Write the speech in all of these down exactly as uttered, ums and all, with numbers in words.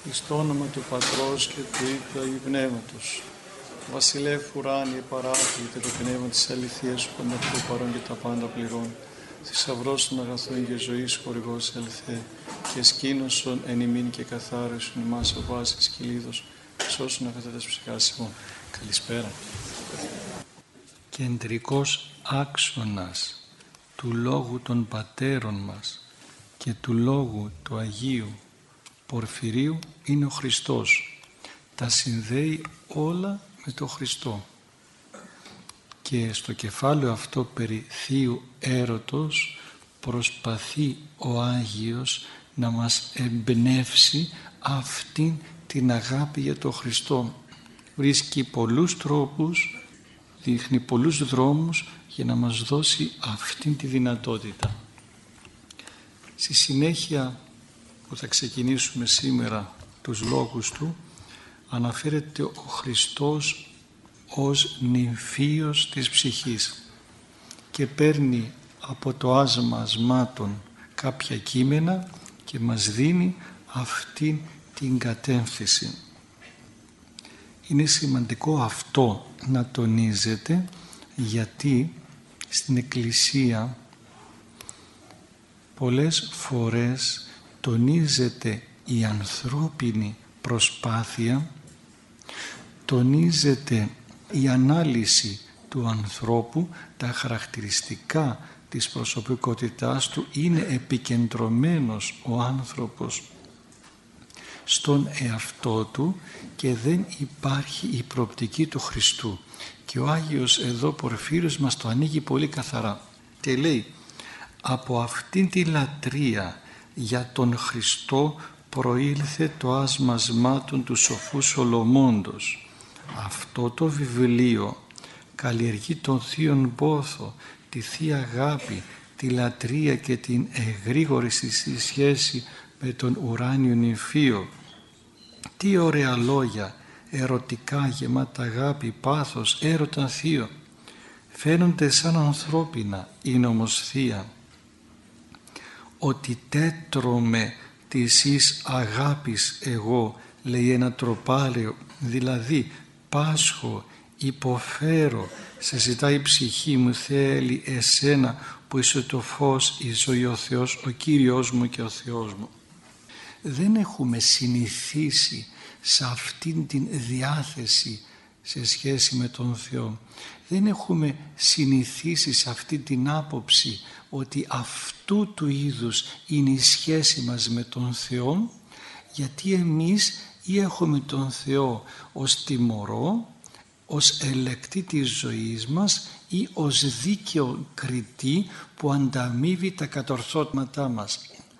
εις το όνομα του Πατρός και του Υιού και του Αγίου Πνεύματος. Βασιλεύ ουράνιε παράκλητε το πνεύμα της αληθείας σου που με αυτό παρόν και τα πάντα πληρών. Θησαυρός των αγαθών και ζωής χορηγός ελθέ και σκήνωσον εν ημίν και καθάρισον ημάς ο βάσης κυλίδος σώσουν αγαθέτας ψυχάς ημών. Καλησπέρα. Κεντρικός άξονας του λόγου των πατέρων μας και του λόγου του Αγίου Πορφυρίου είναι ο Χριστός. Τα συνδέει όλα με τον Χριστό. Και στο κεφάλαιο αυτό περί θείου έρωτος προσπαθεί ο Άγιος να μας εμπνεύσει αυτήν την αγάπη για τον Χριστό. Βρίσκει πολλούς τρόπους, δείχνει πολλούς δρόμους για να μας δώσει αυτήν τη δυνατότητα. Στη συνέχεια που θα ξεκινήσουμε σήμερα τους λόγους του, αναφέρεται ο Χριστός ως νυμφίος της ψυχής και παίρνει από το άσμα ασμάτων κάποια κείμενα και μας δίνει αυτή την κατεύθυνση. Είναι σημαντικό αυτό να τονίζεται, γιατί στην Εκκλησία πολλές φορές τονίζεται η ανθρώπινη προσπάθεια, τονίζεται η ανάλυση του ανθρώπου, τα χαρακτηριστικά της προσωπικότητάς του, είναι επικεντρωμένος ο άνθρωπος στον εαυτό του και δεν υπάρχει η προοπτική του Χριστού. Και ο Άγιος εδώ Πορφύριος μας το ανοίγει πολύ καθαρά και λέει: από αυτήν τη λατρεία για τον Χριστό προήλθε το άσμα ασμάτων του σοφού Σολομώντος. Αυτό το βιβλίο καλλιεργεί τον θείον πόθο, τη θεία αγάπη, τη λατρεία και την εγρήγορη στη σχέση με τον ουράνιο νυμφίο. Τι ωραία λόγια, ερωτικά, γεμάτα αγάπη, πάθος, έρωτα θείο. Φαίνονται σαν ανθρώπινα, είναι όμως θεία. Ότι τέτρωμε της εις αγάπης εγώ, λέει ένα τροπάρεο, δηλαδή πάσχω, υποφέρω, σε ζητάει η ψυχή μου, θέλει εσένα που είσαι το φως, η ζωή, ο Θεός, ο Κύριος μου και ο Θεός μου. Δεν έχουμε συνηθίσει σε αυτήν την διάθεση σε σχέση με τον Θεό. Δεν έχουμε συνηθίσει σε αυτή την άποψη ότι αυτού του είδους είναι η σχέση μας με τον Θεό, γιατί εμείς ή έχουμε τον Θεό ως τιμωρό, ως ελεκτή της ζωής μας ή ως δίκαιο κριτή που ανταμείβει τα κατορθώματά μας.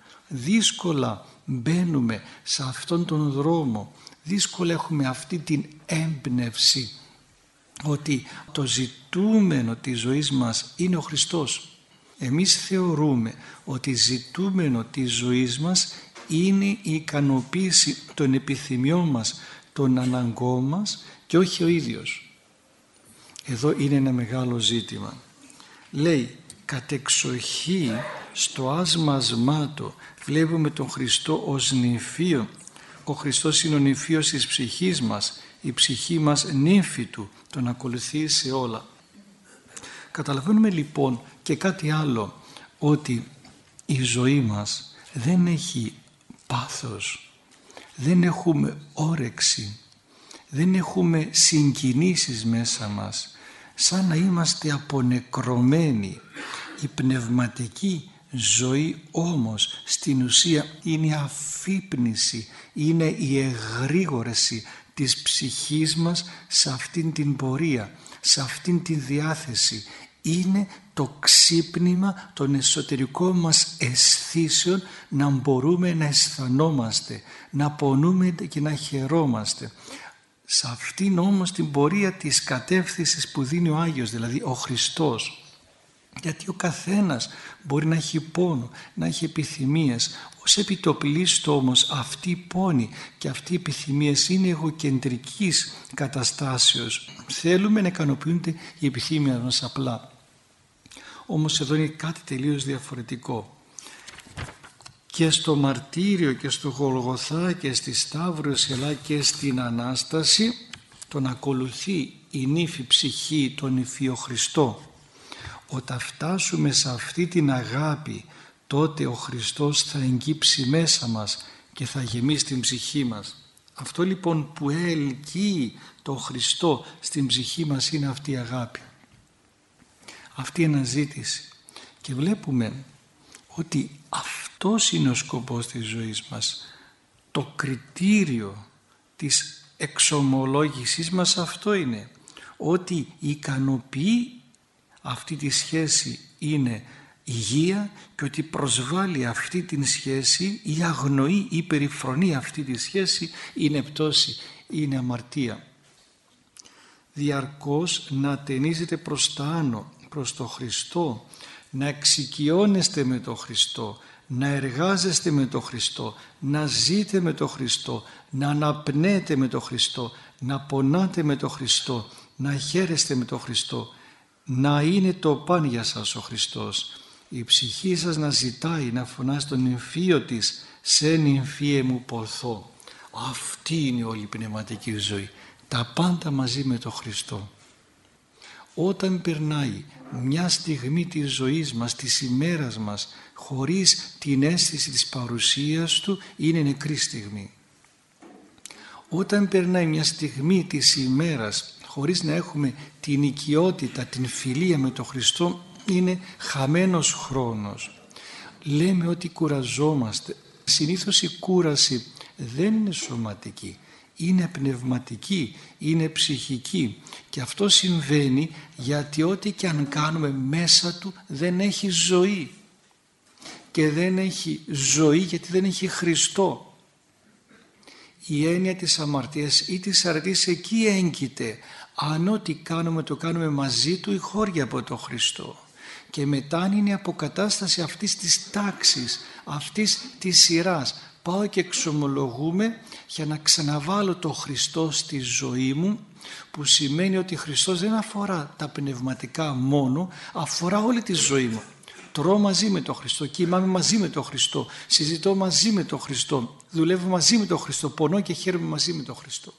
Δύσκολα μπαίνουμε σε αυτόν τον δρόμο, δύσκολα έχουμε αυτή την έμπνευση ότι το ζητούμενο της ζωής μας είναι ο Χριστός. Εμείς θεωρούμε ότι ζητούμενο της ζωής μας είναι η ικανοποίηση των επιθυμιών μας, των αναγκών μας και όχι ο ίδιος. Εδώ είναι ένα μεγάλο ζήτημα. Λέει, κατεξοχή στο άσμα ασμάτο βλέπουμε τον Χριστό ως νυμφίο. Ο Χριστός είναι ο νυμφίος της ψυχής μας, η ψυχή μας νύμφη του, τον ακολουθεί σε όλα. Καταλαβαίνουμε λοιπόν και κάτι άλλο, ότι η ζωή μας δεν έχει πάθος, δεν έχουμε όρεξη, δεν έχουμε συγκινήσεις μέσα μας, σαν να είμαστε απονεκρωμένοι. Η πνευματική ζωή όμως στην ουσία είναι η αφύπνιση, είναι η εγρήγορση της ψυχής μας σε αυτήν την πορεία, σε αυτήν την διάθεση. Είναι το ξύπνημα των εσωτερικών μας αισθήσεων, να μπορούμε να αισθανόμαστε, να πονούμε και να χαιρόμαστε. Σε αυτήν όμως την πορεία της κατεύθυνσης που δίνει ο Άγιος, δηλαδή ο Χριστός. Γιατί ο καθένας μπορεί να έχει πόνο, να έχει επιθυμίες. Ως επιτοπλίστο όμως αυτή η πόνη και αυτή οι επιθυμίες είναι εγωκεντρικής καταστάσεως. Θέλουμε να ικανοποιούνται οι επιθυμίες μας απλά. Όμως εδώ είναι κάτι τελείως διαφορετικό. και στο μαρτύριο και στο Γολγοθά και στη Σταύρωση αλλά και στην Ανάσταση τον ακολουθεί η νύφη ψυχή, τον υφείο Χριστό. Όταν φτάσουμε σε αυτή την αγάπη, τότε ο Χριστός θα εγκύψει μέσα μας και θα γεμίσει την ψυχή μας. Αυτό λοιπόν που ελκύει το Χριστό στην ψυχή μας είναι αυτή η αγάπη, αυτή η αναζήτηση. Και βλέπουμε ότι αυτός είναι ο σκοπός της ζωής μας. Το κριτήριο της εξομολόγησής μας αυτό είναι, ότι ικανοποιεί αυτή τη σχέση είναι υγεία και ότι προσβάλλει αυτή την σχέση ή αγνοεί ή περιφρονεί αυτή τη σχέση είναι πτώση, είναι αμαρτία. Διαρκώς να ταινίζετε προς τα άνω, προς το Χριστό, να εξοικειώνεστε με το Χριστό, να εργάζεστε με το Χριστό, να ζείτε με το Χριστό, να αναπνέετε με το Χριστό, να πονάτε με το Χριστό, να χαίρεστε με το Χριστό, να είναι το παν για σας ο Χριστός. Η ψυχή σας να ζητάει, να φωνάζει τον νυμφίο της, σε νυμφίε μου ποθώ. Αυτή είναι όλη η πνευματική ζωή, τα πάντα μαζί με τον Χριστό. Όταν περνάει μια στιγμή της ζωής μας, της ημέρας μας, χωρίς την αίσθηση της παρουσίας Του, είναι νεκρή στιγμή. Όταν περνάει μια στιγμή της ημέρας, χωρίς να έχουμε την οικειότητα, την φιλία με τον Χριστό, είναι χαμένος χρόνος. Λέμε ότι κουραζόμαστε. Συνήθως η κούραση δεν είναι σωματική, είναι πνευματική, είναι ψυχική, και αυτό συμβαίνει γιατί ό,τι και αν κάνουμε μέσα του δεν έχει ζωή, και δεν έχει ζωή γιατί δεν έχει Χριστό. Η έννοια της αμαρτίας ή της αρετής εκεί έγκυται, αν ό,τι κάνουμε το κάνουμε μαζί του ή χώρια από τον Χριστό. Και μετά είναι η αποκατάσταση αυτής της τάξης, αυτής της σειράς. Πάω και εξομολογούμε για να ξαναβάλω τον Χριστό στη ζωή μου, που σημαίνει ότι Χριστός δεν αφορά τα πνευματικά μόνο, αφορά όλη τη ζωή μου. Τρώω μαζί με τον Χριστό, κοιμάμαι μαζί με τον Χριστό, συζητώ μαζί με τον Χριστό, δουλεύω μαζί με τον Χριστό, πονώ και χαίρομαι μαζί με τον Χριστό.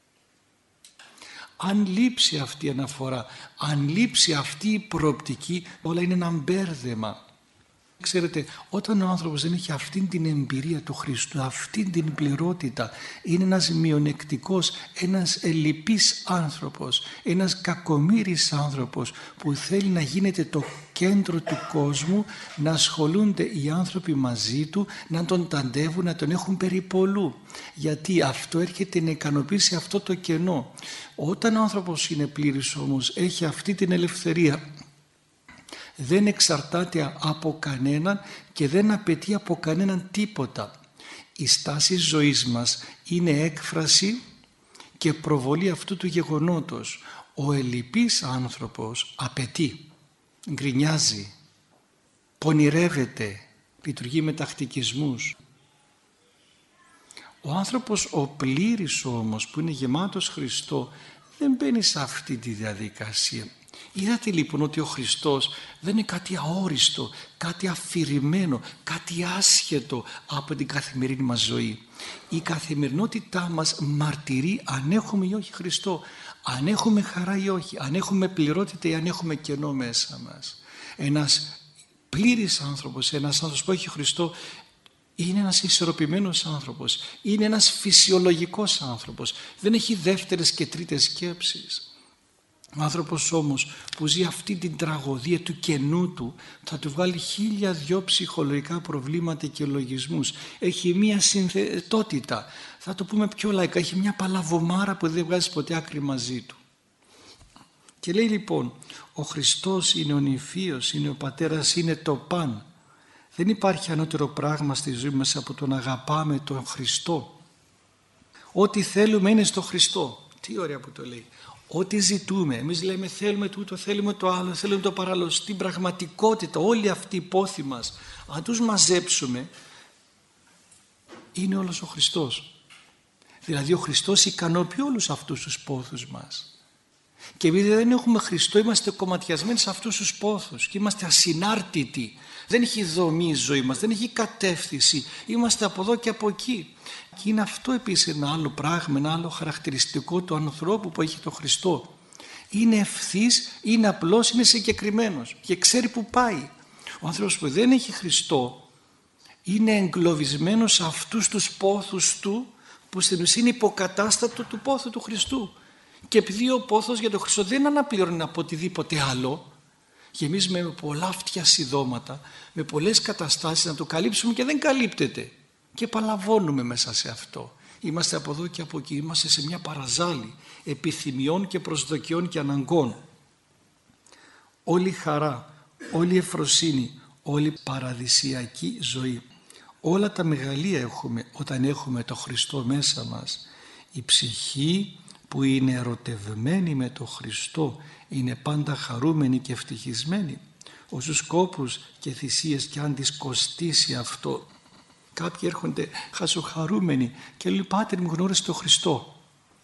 Αν λείψει αυτή η αναφορά, αν λείψει αυτή η προοπτική, όλα είναι ένα μπέρδεμα. Ξέρετε, όταν ο άνθρωπος δεν έχει αυτήν την εμπειρία του Χριστού, αυτήν την πληρότητα, είναι ένας μειονεκτικός, ένας ελλειπής άνθρωπος, ένας κακομοίρης άνθρωπος που θέλει να γίνεται το κέντρο του κόσμου, να ασχολούνται οι άνθρωποι μαζί του, να τον ταντεύουν, να τον έχουν περιπολού. Γιατί αυτό έρχεται να ικανοποιήσει αυτό το κενό. Όταν ο άνθρωπος είναι πλήρης όμως, έχει αυτή την ελευθερία, δεν εξαρτάται από κανέναν και δεν απαιτεί από κανέναν τίποτα. Η στάση ζωής μας είναι έκφραση και προβολή αυτού του γεγονότος. Ο ελλειπής άνθρωπος απαιτεί, γκρινιάζει, πονηρεύεται, λειτουργεί με τακτικισμούς. Ο άνθρωπος ο πλήρης όμως, που είναι γεμάτος Χριστό, δεν μπαίνει σε αυτή τη διαδικασία. Είδατε λοιπόν ότι ο Χριστός δεν είναι κάτι αόριστο, κάτι αφηρημένο, κάτι άσχετο από την καθημερινή μας ζωή. Η καθημερινότητά μας μαρτυρεί αν έχουμε ή όχι Χριστό, αν έχουμε χαρά ή όχι, αν έχουμε πληρότητα ή αν έχουμε κενό μέσα μας. Ένας πλήρης άνθρωπος, ένας άνθρωπος που έχει Χριστό, είναι ένας ισορροπημένος άνθρωπος, είναι ένας φυσιολογικός άνθρωπος, δεν έχει δεύτερες και τρίτες σκέψεις. Ο άνθρωπος όμως που ζει αυτή την τραγωδία του κενού του θα του βγάλει χίλια δυο ψυχολογικά προβλήματα και λογισμούς. Έχει μία συνθετότητα, θα το πούμε πιο λαϊκά, έχει μια παλαβομάρα που δεν βγάζει ποτέ άκρη μαζί του. Και λέει λοιπόν, ο Χριστός είναι ο νηφίος, είναι ο πατέρας, είναι το παν. Δεν υπάρχει ανώτερο πράγμα στη ζωή μας από το να αγαπάμε τον Χριστό. Ό,τι θέλουμε είναι στο Χριστό. Τι ωραία που το λέει. Ό,τι ζητούμε, εμείς λέμε θέλουμε τούτο, θέλουμε το άλλο, θέλουμε το παράλληλο. Στην πραγματικότητα όλοι αυτοί οι πόθοι μας, αν τους μαζέψουμε, είναι όλος ο Χριστός. Δηλαδή ο Χριστός ικανοποιεί όλους αυτούς τους πόθους μας. Και επειδή δεν έχουμε Χριστό, είμαστε κομματιασμένοι σε αυτούς τους πόθους και είμαστε ασυνάρτητοι. Δεν έχει δομή η ζωή μας, δεν έχει κατεύθυνση. Είμαστε από εδώ και από εκεί. Και είναι αυτό επίσης ένα άλλο πράγμα, ένα άλλο χαρακτηριστικό του ανθρώπου που έχει τον Χριστό. Είναι ευθύς, είναι απλός, είναι συγκεκριμένος και ξέρει που πάει. Ο άνθρωπος που δεν έχει Χριστό είναι εγκλωβισμένος σε αυτούς τους πόθους του, που στην ουσία είναι υποκατάστατο του πόθου του Χριστού. Και επειδή ο πόθος για τον Χριστό δεν αναπληρώνει από οτιδήποτε άλλο, γεμίζουμε με πολλά φτιασιδώματα, με πολλές καταστάσεις να το καλύψουμε και δεν καλύπτεται. Και παλαβώνουμε μέσα σε αυτό. Είμαστε από εδώ και από εκεί, είμαστε σε μια παραζάλη επιθυμιών και προσδοκιών και αναγκών. Όλη χαρά, όλη ευφροσύνη, όλη παραδεισιακή ζωή. Όλα τα μεγαλεία έχουμε όταν έχουμε το Χριστό μέσα μας. Η ψυχή που είναι ερωτευμένη με το Χριστό είναι πάντα χαρούμενη και ευτυχισμένη. Όσους κόπους και θυσίες και αν της κοστίσει αυτό. Κάποιοι έρχονται χασοχαρούμενοι και λέει, Πάτερ μου, γνώρισε το Χριστό.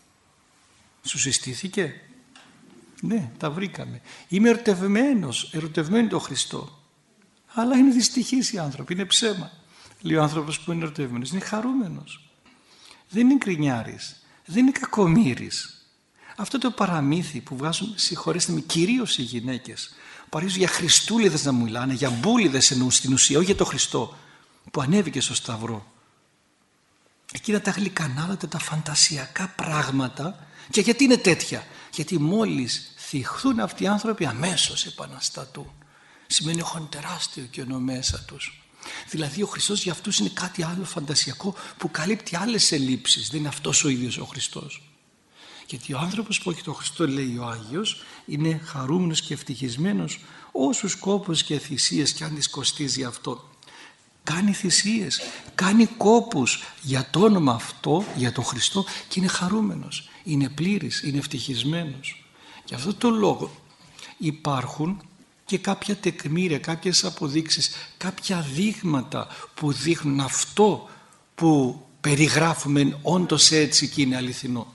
Σου συστήθηκε? Ναι, τα βρήκαμε. Είμαι ερωτευμένος, ερωτευμένη το Χριστό. Αλλά είναι δυστυχείς οι άνθρωποι, είναι ψέμα. Λέει ο άνθρωπος που είναι ερωτευμένος, είναι χαρούμενος. Δεν είναι γκρινιάρης, δεν είναι κακομοίρης. Αυτό το παραμύθι που βγάζουν, συγχωρέστε με, κυρίως οι γυναίκες, παρίζουν για χριστούλιδες να μιλάνε, για μπούλιδες εννοούν στην ουσία, όχι για το Χριστό που ανέβηκε στο Σταυρό. Εκείνα τα γλυκανάλατα, τα φαντασιακά πράγματα. Και γιατί είναι τέτοια? Γιατί μόλις θυχθούν αυτοί οι άνθρωποι αμέσως επαναστατούν. Σημαίνει έχουν τεράστιο κενό μέσα τους. Δηλαδή ο Χριστός για αυτούς είναι κάτι άλλο φαντασιακό που καλύπτει άλλες ελλείψεις. Δεν είναι αυτός ο ίδιος ο Χριστός. Γιατί ο άνθρωπος που έχει τον Χριστό, λέει ο Άγιος, είναι χαρούμενος και ευτυχισμένος όσους κόπους και θυσίες και αν της κοστίζει αυτό. Κάνει θυσίες, κάνει κόπους για το όνομα αυτό, για τον Χριστό και είναι χαρούμενος, είναι πλήρης, είναι ευτυχισμένος. Γι' αυτό το λόγο υπάρχουν και κάποια τεκμήρια, κάποιες αποδείξεις, κάποια δείγματα που δείχνουν αυτό που περιγράφουμε όντως έτσι και είναι αληθινό.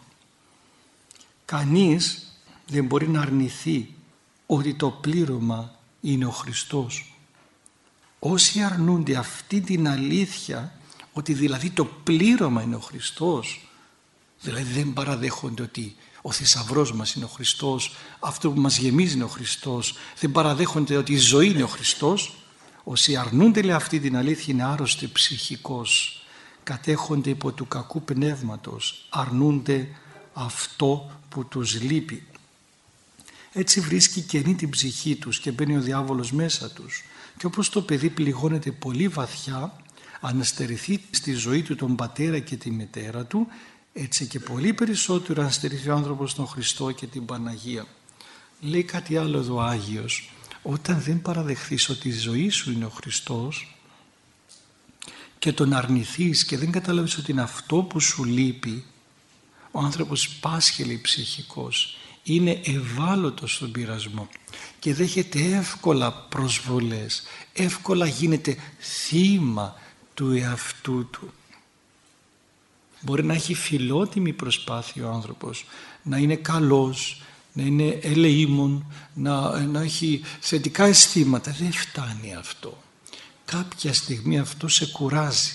Κανείς δεν μπορεί να αρνηθεί ότι το πλήρωμα είναι ο Χριστός. Όσοι αρνούνται αυτή την αλήθεια, ότι δηλαδή το πλήρωμα είναι ο Χριστός, δηλαδή δεν παραδέχονται ότι ο θησαυρός μας είναι ο Χριστός, αυτό που μας γεμίζει είναι ο Χριστός, δεν παραδέχονται ότι η ζωή είναι ο Χριστός, όσοι αρνούνται λέει, αυτή την αλήθεια είναι άρρωστοι ψυχικώς, κατέχονται υπό του κακού πνεύματος, αρνούνται αυτό που τους λείπει. Έτσι βρίσκει κενή την ψυχή τους και μπαίνει ο διάβολος μέσα τους. Και όπως το παιδί πληγώνεται πολύ βαθιά, αν στερηθεί στη ζωή του τον πατέρα και τη μητέρα του, έτσι και πολύ περισσότερο αν στερηθεί ο άνθρωπος τον Χριστό και την Παναγία. Λέει κάτι άλλο εδώ ο Άγιος, όταν δεν παραδεχθείς ότι η ζωή σου είναι ο Χριστός και τον αρνηθείς και δεν καταλάβεις ότι είναι αυτό που σου λείπει, ο άνθρωπος πάσχελει ψυχικός, είναι ευάλωτος στον πειρασμό και δέχεται εύκολα προσβολές, εύκολα γίνεται θύμα του εαυτού του. Μπορεί να έχει φιλότιμη προσπάθεια ο άνθρωπος, να είναι καλός, να είναι ελεήμων, να, να έχει θετικά αισθήματα. Δεν φτάνει αυτό. Κάποια στιγμή αυτό σε κουράζει.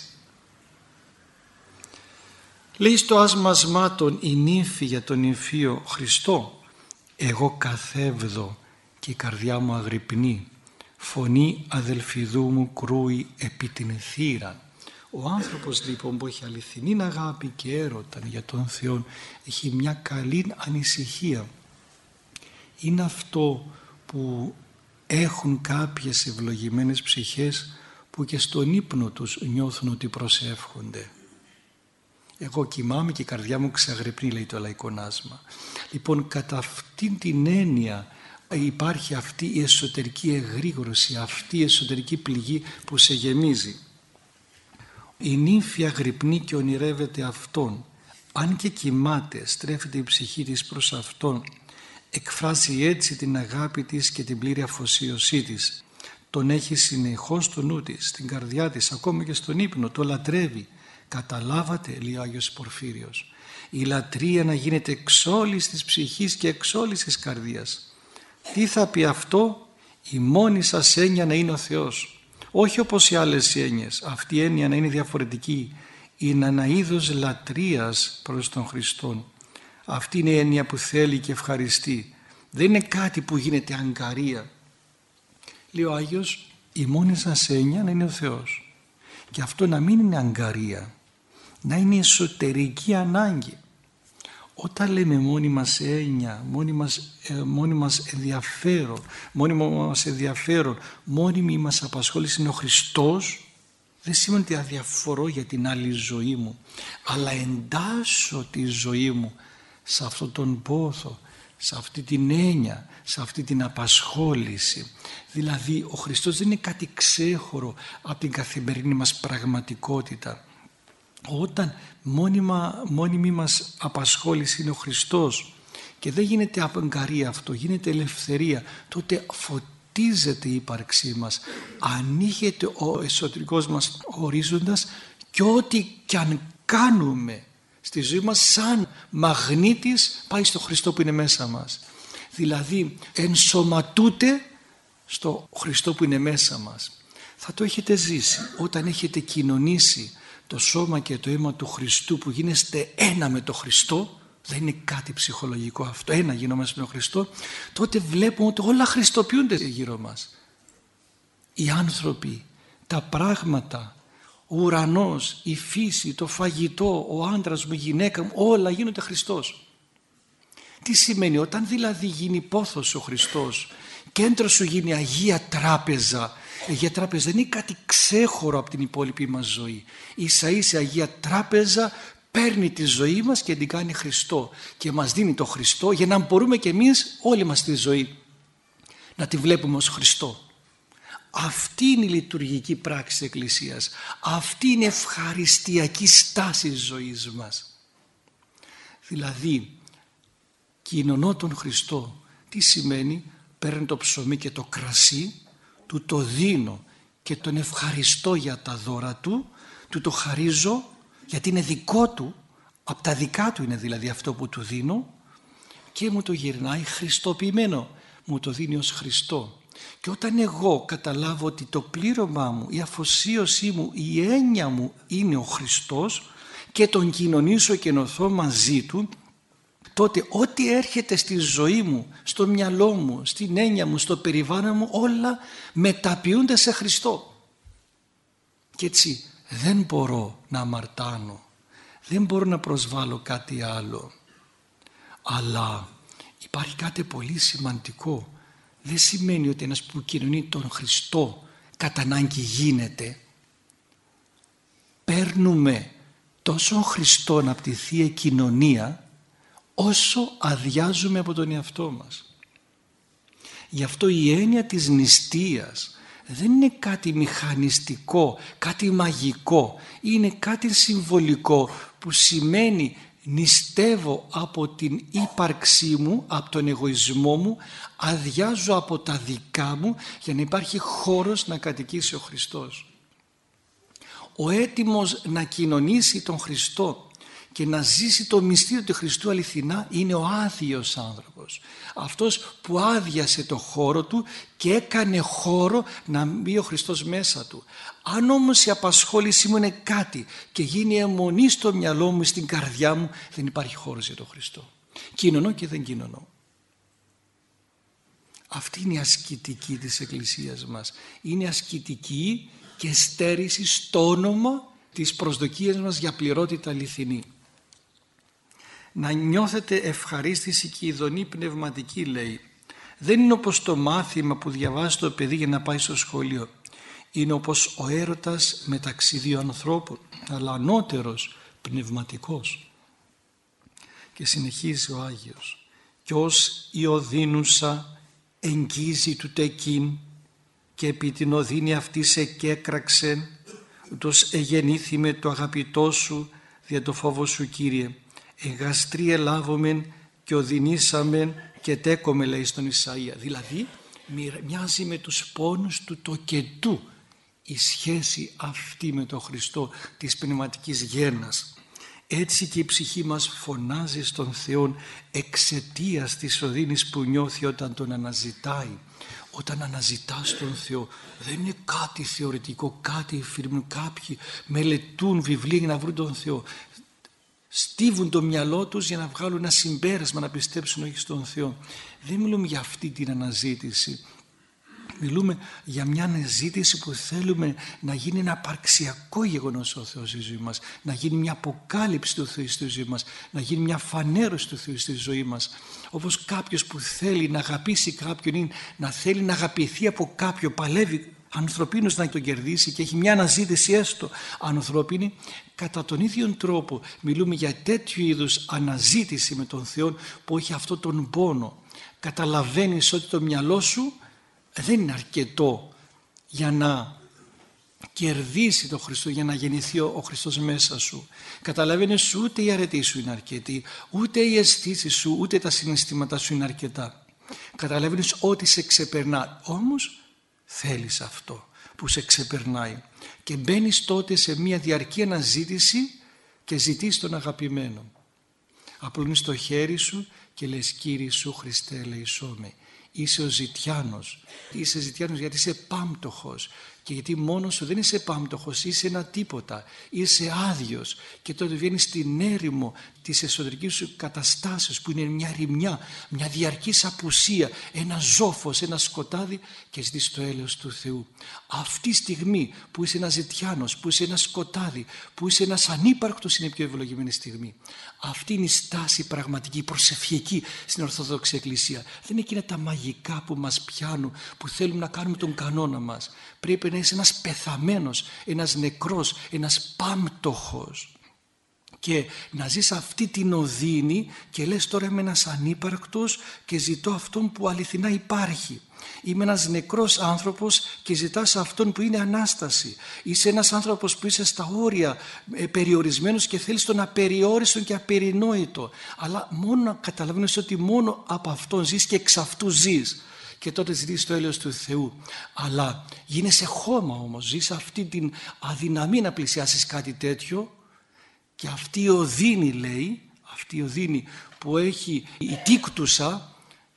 Λέει στο άσμασμάτων η νύμφη για τον νυμφίο Χριστό, εγώ καθεύδω και η καρδιά μου αγρυπνεί, φωνή αδελφιδού μου κρούει επί την θύρα. Ο άνθρωπος λοιπόν που έχει αληθινή αγάπη και έρωτα για τον Θεό έχει μια καλή ανησυχία. Είναι αυτό που έχουν κάποιες ευλογημένες ψυχές που και στον ύπνο τους νιώθουν ότι προσεύχονται. Εγώ κοιμάμαι και η καρδιά μου ξαγρυπνεί, λέει το λαϊκονάσμα. Λοιπόν, κατά αυτήν την έννοια υπάρχει αυτή η εσωτερική εγρήγορση, αυτή η εσωτερική πληγή που σε γεμίζει. Η νύμφη αγρυπνεί και ονειρεύεται αυτόν. Αν και κοιμάται, στρέφεται η ψυχή της προς αυτόν. Εκφράζει έτσι την αγάπη της και την πλήρη αφοσίωσή της. Τον έχει συνεχώς στο νου της, στην καρδιά της, ακόμα και στον ύπνο, το λατρεύει. Καταλάβατε, λέει ο Άγιος Πορφύριος, η λατρεία να γίνεται εξ όλης της ψυχής και εξ όλης της καρδίας. Τι θα πει αυτό? Η μόνη σας έννοια να είναι ο Θεός. Όχι όπως οι άλλες έννοιες. Αυτή η έννοια να είναι διαφορετική. Είναι ένα είδος λατρείας προς τον Χριστόν. Αυτή είναι η έννοια που θέλει και ευχαριστεί. Δεν είναι κάτι που γίνεται αγκαρία. Λέει ο Άγιος, η μόνη σας έννοια να είναι ο Θεός. Και αυτό να μην είναι αγκαρία, να είναι εσωτερική ανάγκη. Όταν λέμε μόνη μας έννοια, μόνη μας, ε, μόνη μας ενδιαφέρον, μόνιμο μας ενδιαφέρον, μόνιμη μας απασχόληση είναι ο Χριστός, δεν σημαίνει ότι αδιαφορώ για την άλλη ζωή μου, αλλά εντάσσω τη ζωή μου σε αυτόν τον πόθο, σε αυτή την έννοια, σε αυτή την απασχόληση. Δηλαδή ο Χριστός δεν είναι κάτι ξέχωρο από την καθημερινή μας πραγματικότητα. Όταν μόνιμα, μόνιμη μας απασχόληση είναι ο Χριστός και δεν γίνεται αγκαρία αυτό, γίνεται ελευθερία, τότε φωτίζεται η ύπαρξή μας, ανοίγεται ο εσωτερικός μας ορίζοντας και ό,τι κι αν κάνουμε στη ζωή μας σαν μαγνήτης πάει στο Χριστό που είναι μέσα μας. Δηλαδή ενσωματούται στο Χριστό που είναι μέσα μας. Θα το έχετε ζήσει όταν έχετε κοινωνήσει το σώμα και το αίμα του Χριστού, που γίνεστε ένα με το Χριστό. Δεν είναι κάτι ψυχολογικό αυτό, ένα γινόμαστε με τον Χριστό. Τότε βλέπουμε ότι όλα χριστοποιούνται γύρω μας. Οι άνθρωποι, τα πράγματα, ο ουρανός, η φύση, το φαγητό, ο άντρας μου, η γυναίκα μου, όλα γίνονται Χριστός. Τι σημαίνει? Όταν δηλαδή γίνει πόθος ο Χριστός, κέντρο σου γίνει Αγία Τράπεζα. Η Αγία Τράπεζα δεν είναι κάτι ξέχωρο από την υπόλοιπη μας ζωή. Ίσα ίσα η Αγία Τράπεζα παίρνει τη ζωή μας και την κάνει Χριστό και μας δίνει το Χριστό για να μπορούμε και εμείς όλη μας τη ζωή να τη βλέπουμε ως Χριστό. Αυτή είναι η λειτουργική πράξη της Εκκλησίας. Αυτή είναι η ευχαριστιακή στάση της ζωής μας. Δηλαδή κοινωνώ τον Χριστό. Τι σημαίνει? Παίρνω το ψωμί και το κρασί, του το δίνω και τον ευχαριστώ για τα δώρα του, του το χαρίζω γιατί είναι δικό του, από τα δικά του είναι δηλαδή αυτό που του δίνω, και μου το γυρνάει χριστοποιημένο, μου το δίνει ως Χριστό. Και όταν εγώ καταλάβω ότι το πλήρωμά μου, η αφοσίωσή μου, η έννοια μου είναι ο Χριστός και τον κοινωνήσω και ενωθώ μαζί του, τότε ό,τι έρχεται στη ζωή μου, στο μυαλό μου, στην έννοια μου, στο περιβάλλον μου, όλα μεταποιούνται σε Χριστό. Και έτσι δεν μπορώ να αμαρτάνω, δεν μπορώ να προσβάλλω κάτι άλλο. Αλλά υπάρχει κάτι πολύ σημαντικό. Δεν σημαίνει ότι ένας που κοινωνεί τον Χριστό κατά ανάγκη γίνεται. Παίρνουμε τόσο Χριστόν από τη Θεία Κοινωνία όσο αδειάζουμε από τον εαυτό μας. Γι' αυτό η έννοια της νηστείας δεν είναι κάτι μηχανιστικό, κάτι μαγικό. Είναι κάτι συμβολικό που σημαίνει νηστεύω από την ύπαρξή μου, από τον εγωισμό μου, αδειάζω από τα δικά μου για να υπάρχει χώρος να κατοικήσει ο Χριστός. Ο έτοιμος να κοινωνήσει τον Χριστό και να ζήσει το μυστήριο του Χριστού αληθινά είναι ο άδειος άνθρωπος. Αυτός που άδειασε το χώρο του και έκανε χώρο να μπει ο Χριστός μέσα του. Αν όμως η απασχόλησή μου είναι κάτι και γίνει αιμονή στο μυαλό μου, στην καρδιά μου, δεν υπάρχει χώρος για τον Χριστό. Κοινωνώ και δεν κοινωνώ. Αυτή είναι η ασκητική της Εκκλησίας μας. Είναι ασκητική και στέρηση στο όνομα της προσδοκίας μας για πληρότητα αληθινή. Να νιώθετε ευχαρίστηση και ειδονή πνευματική, λέει. Δεν είναι όπως το μάθημα που διαβάζει το παιδί για να πάει στο σχολείο. Είναι όπως ο έρωτας μεταξύ δύο ανθρώπων, αλλά ανώτερος, πνευματικός. Και συνεχίζει ο Άγιος. Κι ως η οδύνουσα εγγύζει του τεκίν και επί την οδύνη αυτή σε κέκραξεν, ούτως εγεννήθη με το αγαπητό σου δια το φόβο σου, Κύριε. Εγαστρή ελάβομεν και οδυνήσαμεν και τέκομε, λέει στον Ισαΐα. Δηλαδή μοιάζει με τους πόνους του τοκετού η σχέση αυτή με τον Χριστό της πνευματικής γέννας. Έτσι και η ψυχή μας φωνάζει στον Θεό εξαιτίας της οδύνης που νιώθει όταν τον αναζητάει. Όταν αναζητάς τον Θεό δεν είναι κάτι θεωρητικό, κάτι εφηρημένο. Κάποιοι μελετούν βιβλία για να βρουν τον Θεό. Στίβουν το μυαλό τους για να βγάλουν ένα συμπέρασμα, να πιστέψουν όχι στον Θεό. Δεν μιλούμε για αυτή την αναζήτηση. Μιλούμε για μια αναζήτηση που θέλουμε να γίνει ένα απαρξιακό γεγονός ο Θεός στη ζωή μας, να γίνει μια αποκάλυψη του Θεού στη ζωή μας, να γίνει μια φανέρωση του Θεού στη ζωή μας. Όπως κάποιος που θέλει να αγαπήσει κάποιον ή να θέλει να αγαπηθεί από κάποιον, παλεύει ανθρωπίνος να τον κερδίσει και έχει μια αναζήτηση έστω ανθρώπινη, κατά τον ίδιο τρόπο μιλούμε για τέτοιου είδους αναζήτηση με τον Θεό που έχει αυτόν τον πόνο. Καταλαβαίνεις ότι το μυαλό σου δεν είναι αρκετό για να κερδίσει τον Χριστό, για να γεννηθεί ο Χριστός μέσα σου. Καταλαβαίνεις ούτε η αρετή σου είναι αρκετή, ούτε οι αισθήσεις σου, ούτε τα συναισθήματα σου είναι αρκετά. Καταλαβαίνεις ότι σε ξεπερνά, όμως θέλεις αυτό που σε ξεπερνάει και μπαίνεις τότε σε μια διαρκή αναζήτηση και ζητείς τον αγαπημένο. Απλώνεις το χέρι σου και λες Κύριε Ιησού Χριστέ ελεησό με. Είσαι ο ζητιάνος. Είσαι ζητιάνος γιατί είσαι πάμπτωχος και γιατί μόνος σου δεν είσαι πάμπτωχος, είσαι ένα τίποτα, είσαι άδειος και τότε βγαίνεις στην έρημο της εσωτερικής σου καταστάσεως που είναι μια ρημιά, μια διαρκής απουσία, ένα ζόφος, ένα σκοτάδι και ζητείς το έλεος του Θεού. Αυτή τη στιγμή που είσαι ένας ζητιάνος, που είσαι ένα σκοτάδι, που είσαι ένας ανύπαρκτος είναι η πιο ευλογημένη στιγμή. Αυτή είναι η στάση πραγματική, προσευχική στην Ορθόδοξη Εκκλησία. Δεν είναι εκείνα τα μαγικά που μας πιάνουν, που θέλουμε να κάνουμε τον κανόνα μας. Πρέπει να είσαι ένας πεθαμένος, ένας νεκρός, ένας πάμπτωχος και να ζεις αυτή την οδύνη και λες τώρα είμαι ένας ανύπαρκτος και ζητώ αυτόν που αληθινά υπάρχει. Είμαι ένας νεκρός άνθρωπος και ζητάς αυτόν που είναι Ανάσταση. Είσαι ένας άνθρωπος που είσαι στα όρια ε, περιορισμένος και θέλεις τον απεριόριστο και απερινόητο. Αλλά μόνο να καταλαβαίνεις ότι μόνο από αυτόν ζεις και εξ αυτού ζεις. Και τότε ζητείς το έλεος του Θεού. Αλλά γίνεσαι χώμα όμως, ζεις αυτή την αδυναμία να πλησιάσεις κάτι τέτοιο και αυτή η οδύνη λέει, αυτή η οδύνη που έχει η τίκτουσα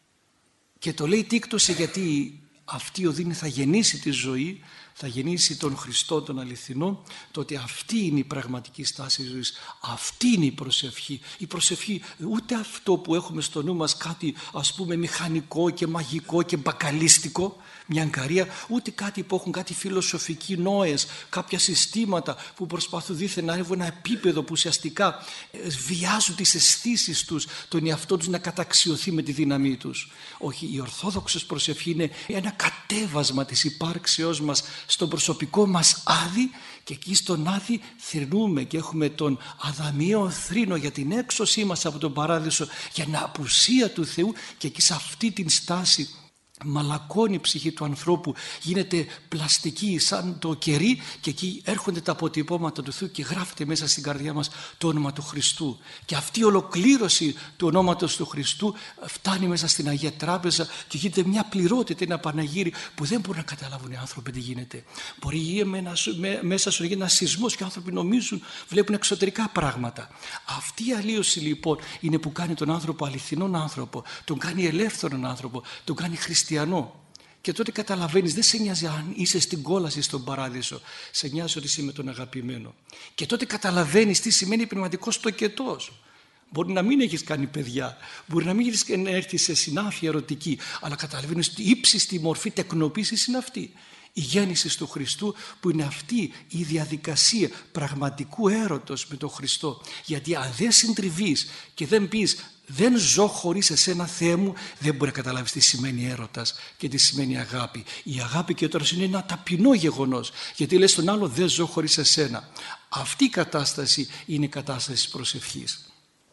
και το λέει τίκτουσα γιατί αυτή η οδύνη θα γεννήσει τη ζωή, θα γεννήσει τον Χριστό τον αληθινό, τότε αυτή είναι η πραγματική στάση της ζωής, αυτή είναι η προσευχή. Η προσευχή ούτε αυτό που έχουμε στο νου μας κάτι ας πούμε μηχανικό και μαγικό και μπακαλίστικο, μια αγκαρία, ούτε κάτι που έχουν κάτι φιλοσοφικοί νόες, κάποια συστήματα που προσπαθούν δήθεν να έχουν ένα επίπεδο που ουσιαστικά βιάζουν τις αισθήσεις τους, τον εαυτό τους να καταξιωθεί με τη δύναμή τους. Όχι, η ορθόδοξη προσευχή είναι ένα κατέβασμα της υπάρξεώς μας στον προσωπικό μας άδη και εκεί στον άδη θρηνούμε και έχουμε τον αδαμιαίο θρήνο για την έξωσή μας από τον παράδεισο, για την απουσία του Θεού και εκεί σε αυτή την στάση μαλακώνει η ψυχή του ανθρώπου, γίνεται πλαστική σαν το κερί και εκεί έρχονται τα αποτυπώματα του Θεού και γράφεται μέσα στην καρδιά μας το όνομα του Χριστού και αυτή η ολοκλήρωση του ονόματος του Χριστού φτάνει μέσα στην Αγία Τράπεζα και γίνεται μια πληρότητα, ένα παναγύρι που δεν μπορούν να καταλάβουν οι άνθρωποι τι γίνεται. Μπορεί μέσα σου να γίνει ένα σεισμός και οι άνθρωποι νομίζουν, βλέπουν εξωτερικά πράγματα. Αυτή η αλλίωση λοιπόν είναι που κάνει τον άνθρωπο αληθινόν άνθρωπο, τον κάνει ελεύθερον άνθρωπο, τον κάνει χριστιανό. Και τότε καταλαβαίνεις, δεν σε νοιάζει αν είσαι στην κόλαση στον παράδεισο, σε νοιάζει ότι είσαι με τον αγαπημένο. Και τότε καταλαβαίνεις τι σημαίνει πνευματικός τοκετός. Μπορεί να μην έχεις κάνει παιδιά, μπορεί να μην έχεις έρθει σε συνάφεια ερωτική, αλλά καταλαβαίνεις ότι η ύψιστη μορφή τεκνοποίησης είναι αυτή. Η γέννηση του Χριστού που είναι αυτή η διαδικασία πραγματικού έρωτος με τον Χριστό. Γιατί αν δεν συντριβείς και δεν πεις δεν ζω χωρίς εσένα Θεέ μου, δεν μπορεί να καταλάβεις τι σημαίνει έρωτας και τι σημαίνει αγάπη. Η αγάπη και ο έρωτας είναι ένα ταπεινό γεγονός, γιατί λες στον άλλο δεν ζω χωρίς εσένα. Αυτή η κατάσταση είναι η κατάσταση της προσευχής.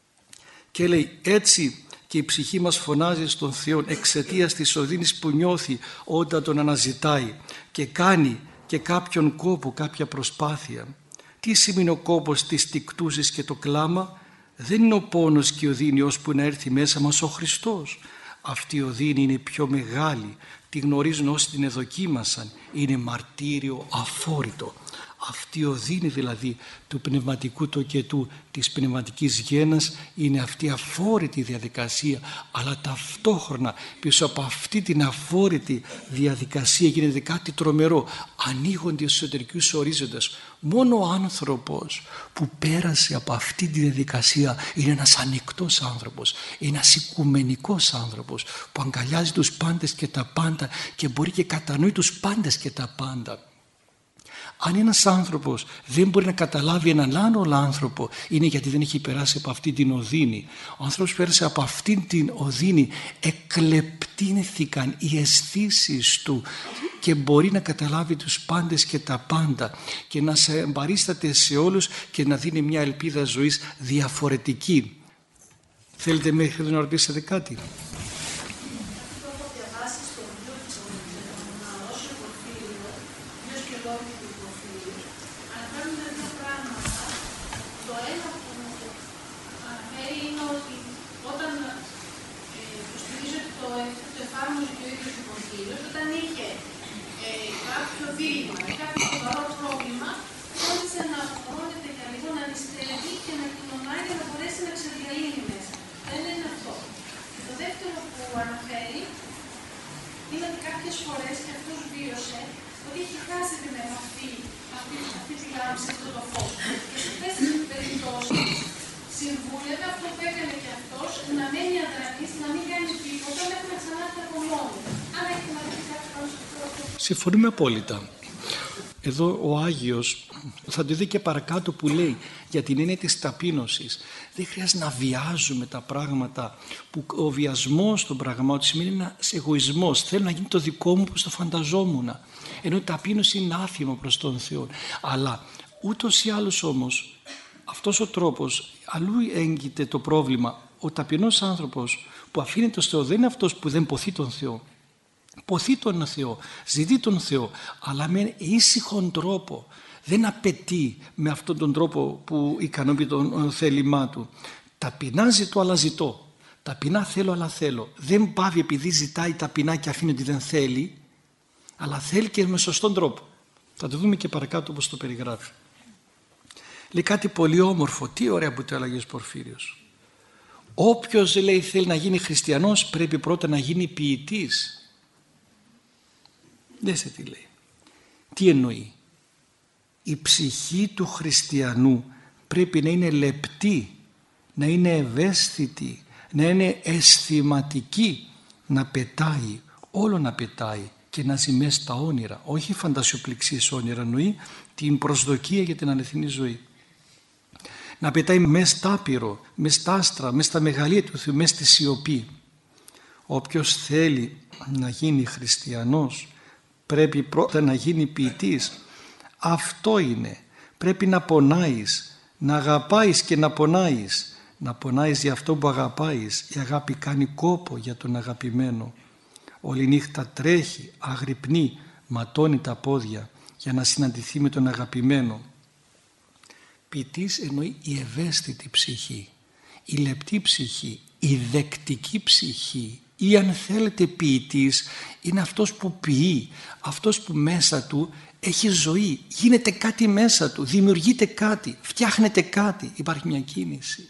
Και λέει έτσι και η ψυχή μας φωνάζει στον Θεό εξαιτίας της οδύνης που νιώθει όταν τον αναζητάει και κάνει και κάποιον κόπο, κάποια προσπάθεια. Τι σημαίνει ο κόπος της τικτούσης και το κλάμα? Δεν είναι ο πόνος και η οδύνη ώσπου να έρθει μέσα μας ο Χριστός, Αυτή η οδύνη είναι πιο μεγάλη, τη γνωρίζουν όσοι την εδοκίμασαν, είναι μαρτύριο αφόρητο. Αυτή η οδύνη δηλαδή του πνευματικού τοκετού, της πνευματικής γέννας, είναι αυτή η αφόρητη διαδικασία, αλλά ταυτόχρονα πίσω από αυτή την αφόρητη διαδικασία γίνεται κάτι τρομερό. Ανοίγονται οι εσωτερικούς ορίζοντες. Μόνο ο άνθρωπος που πέρασε από αυτή τη διαδικασία είναι ένας ανοιχτός άνθρωπος, ένας οικουμενικός άνθρωπος που αγκαλιάζει τους πάντες και τα πάντα και μπορεί και κατανοεί τους πάντες και τα πάντα. Αν ένας άνθρωπος δεν μπορεί να καταλάβει έναν άλλον άνθρωπο, είναι γιατί δεν έχει περάσει από αυτή την οδύνη. Ο άνθρωπος που πέρασε από αυτή την οδύνη, εκλεπτύνθηκαν οι αισθήσεις του και μπορεί να καταλάβει τους πάντες και τα πάντα και να σε εμπαρίσταται σε όλους και να δίνει μια ελπίδα ζωής διαφορετική. Θέλετε μέχρι να ρωτήσετε κάτι? Συμφωνούμε απόλυτα. Εδώ ο Άγιος θα το δει και παρακάτω που λέει για την έννοια της ταπείνωσης. Δεν χρειάζεται να βιάζουμε τα πράγματα, που ο βιασμός των πραγμάτων σημαίνει ένας εγωισμός. Θέλω να γίνει το δικό μου όπως το φανταζόμουν. Ενώ η ταπείνωση είναι άθιμο προς τον Θεό. Αλλά ούτως ή άλλως όμως αυτός ο τρόπος, αλλού έγκυται το πρόβλημα. Ο ταπεινός άνθρωπος που αφήνει το Θεό δεν είναι αυτός που δεν ποθεί τον Θεό. Ποθεί τον Θεό, ζητεί τον Θεό, αλλά με ήσυχον τρόπο. Δεν απαιτεί με αυτόν τον τρόπο που ικανοποιεί τον θέλημά του. Ταπεινά ζητώ αλλά ζητώ. Ταπεινά θέλω αλλά θέλω. Δεν πάβει επειδή ζητάει ταπεινά και αφήνει ότι δεν θέλει, αλλά θέλει και με σωστόν τρόπο. Θα το δούμε και παρακάτω όπως το περιγράφει. Λέει κάτι πολύ όμορφο. Τι ωραία που το έλεγε ο Πορφύριος. Όποιος, λέει, θέλει να γίνει χριστιανός πρέπει πρώτα να γίνει ποιητής. Δεν σε τι λέει. Τι εννοεί? Η ψυχή του χριστιανού πρέπει να είναι λεπτή, να είναι ευαίσθητη, να είναι αισθηματική, να πετάει, όλο να πετάει και να ζει μέσα στα όνειρα. Όχι φαντασιοπληξίες όνειρα, εννοεί την προσδοκία για την αληθινή ζωή. Να πετάει μέσα στα άπειρο, μέσα στα άστρα, μέσα στα μεγαλεία του Θεού, μέσα στη σιωπή. Όποιος θέλει να γίνει χριστιανός πρέπει πρώτα να γίνει ποιητής. Αυτό είναι. Πρέπει να πονάεις, να αγαπάεις και να πονάεις. Να πονάεις για αυτό που αγαπάεις. Η αγάπη κάνει κόπο για τον αγαπημένο. Όλη νύχτα τρέχει, αγρυπνεί, ματώνει τα πόδια για να συναντηθεί με τον αγαπημένο. Ποιητής εννοεί η ευαίσθητη ψυχή, η λεπτή ψυχή, η δεκτική ψυχή. Ή αν θέλετε ποιητής είναι αυτός που ποιεί, αυτός που μέσα του έχει ζωή, γίνεται κάτι μέσα του, δημιουργείται κάτι, φτιάχνεται κάτι, υπάρχει μια κίνηση.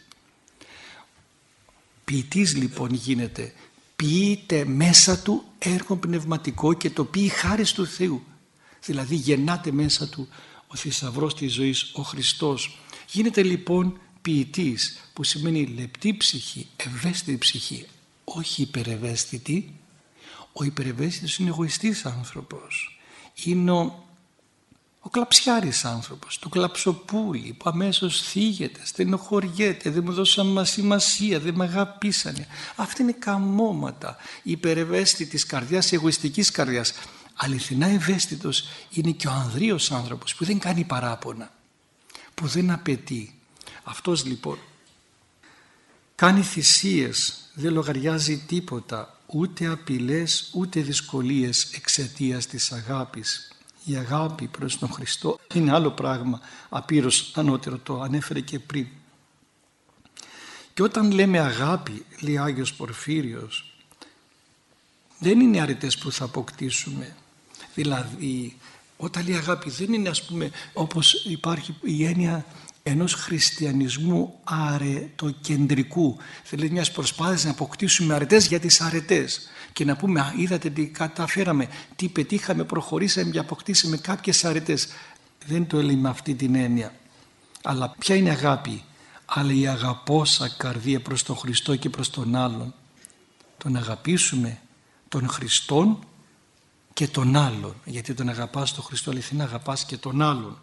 Ποιητής λοιπόν γίνεται, ποιείται μέσα του έργο πνευματικό και το ποιεί χάρις του Θεού. Δηλαδή γεννάται μέσα του ο θησαυρός της ζωής, ο Χριστός. Γίνεται λοιπόν ποιητής, που σημαίνει λεπτή ψυχή, ευαίσθητη ψυχή. Όχι υπερευαίσθητη. Ο υπερευαίσθητος είναι εγωιστής άνθρωπος. Είναι ο, ο κλαψιάρης άνθρωπος, το κλαψοπούλι που αμέσως θίγεται, στενοχωριέται, δεν μου δώσαν σημασία, δεν με αγαπήσανε. Αυτά είναι καμώματα υπερευαίσθητης καρδιάς, εγωιστικής καρδιάς. Αληθινά ευαίσθητος είναι και ο ανδρείος άνθρωπος που δεν κάνει παράπονα, που δεν απαιτεί. Αυτός λοιπόν κάνει θυσίες, δεν λογαριάζει τίποτα, ούτε απειλές ούτε δυσκολίες εξαιτίας της αγάπης. Η αγάπη προς τον Χριστό είναι άλλο πράγμα, απείρως ανώτερο, το ανέφερε και πριν. Και όταν λέμε αγάπη, λέει Άγιος Πορφύριος, Δεν είναι αρετές που θα αποκτήσουμε. Δηλαδή, όταν λέει αγάπη δεν είναι, ας πούμε, όπως υπάρχει η έννοια ενός χριστιανισμού αρετοκεντρικού. Δηλαδή μιας προσπάθειας να αποκτήσουμε αρετές για τις αρετές και να πούμε α, είδατε τι καταφέραμε, τι πετύχαμε, προχωρήσαμε και αποκτήσαμε κάποιες αρετές. Δεν το έλεγε με αυτή την έννοια. Αλλά ποια είναι αγάπη? Αλλά η αγαπώσα καρδία προς τον Χριστό και προς τον άλλον. Τον αγαπήσουμε τον Χριστόν και τον άλλον. Γιατί τον αγαπάς τον Χριστό αληθινά, αγαπάς και τον άλλον.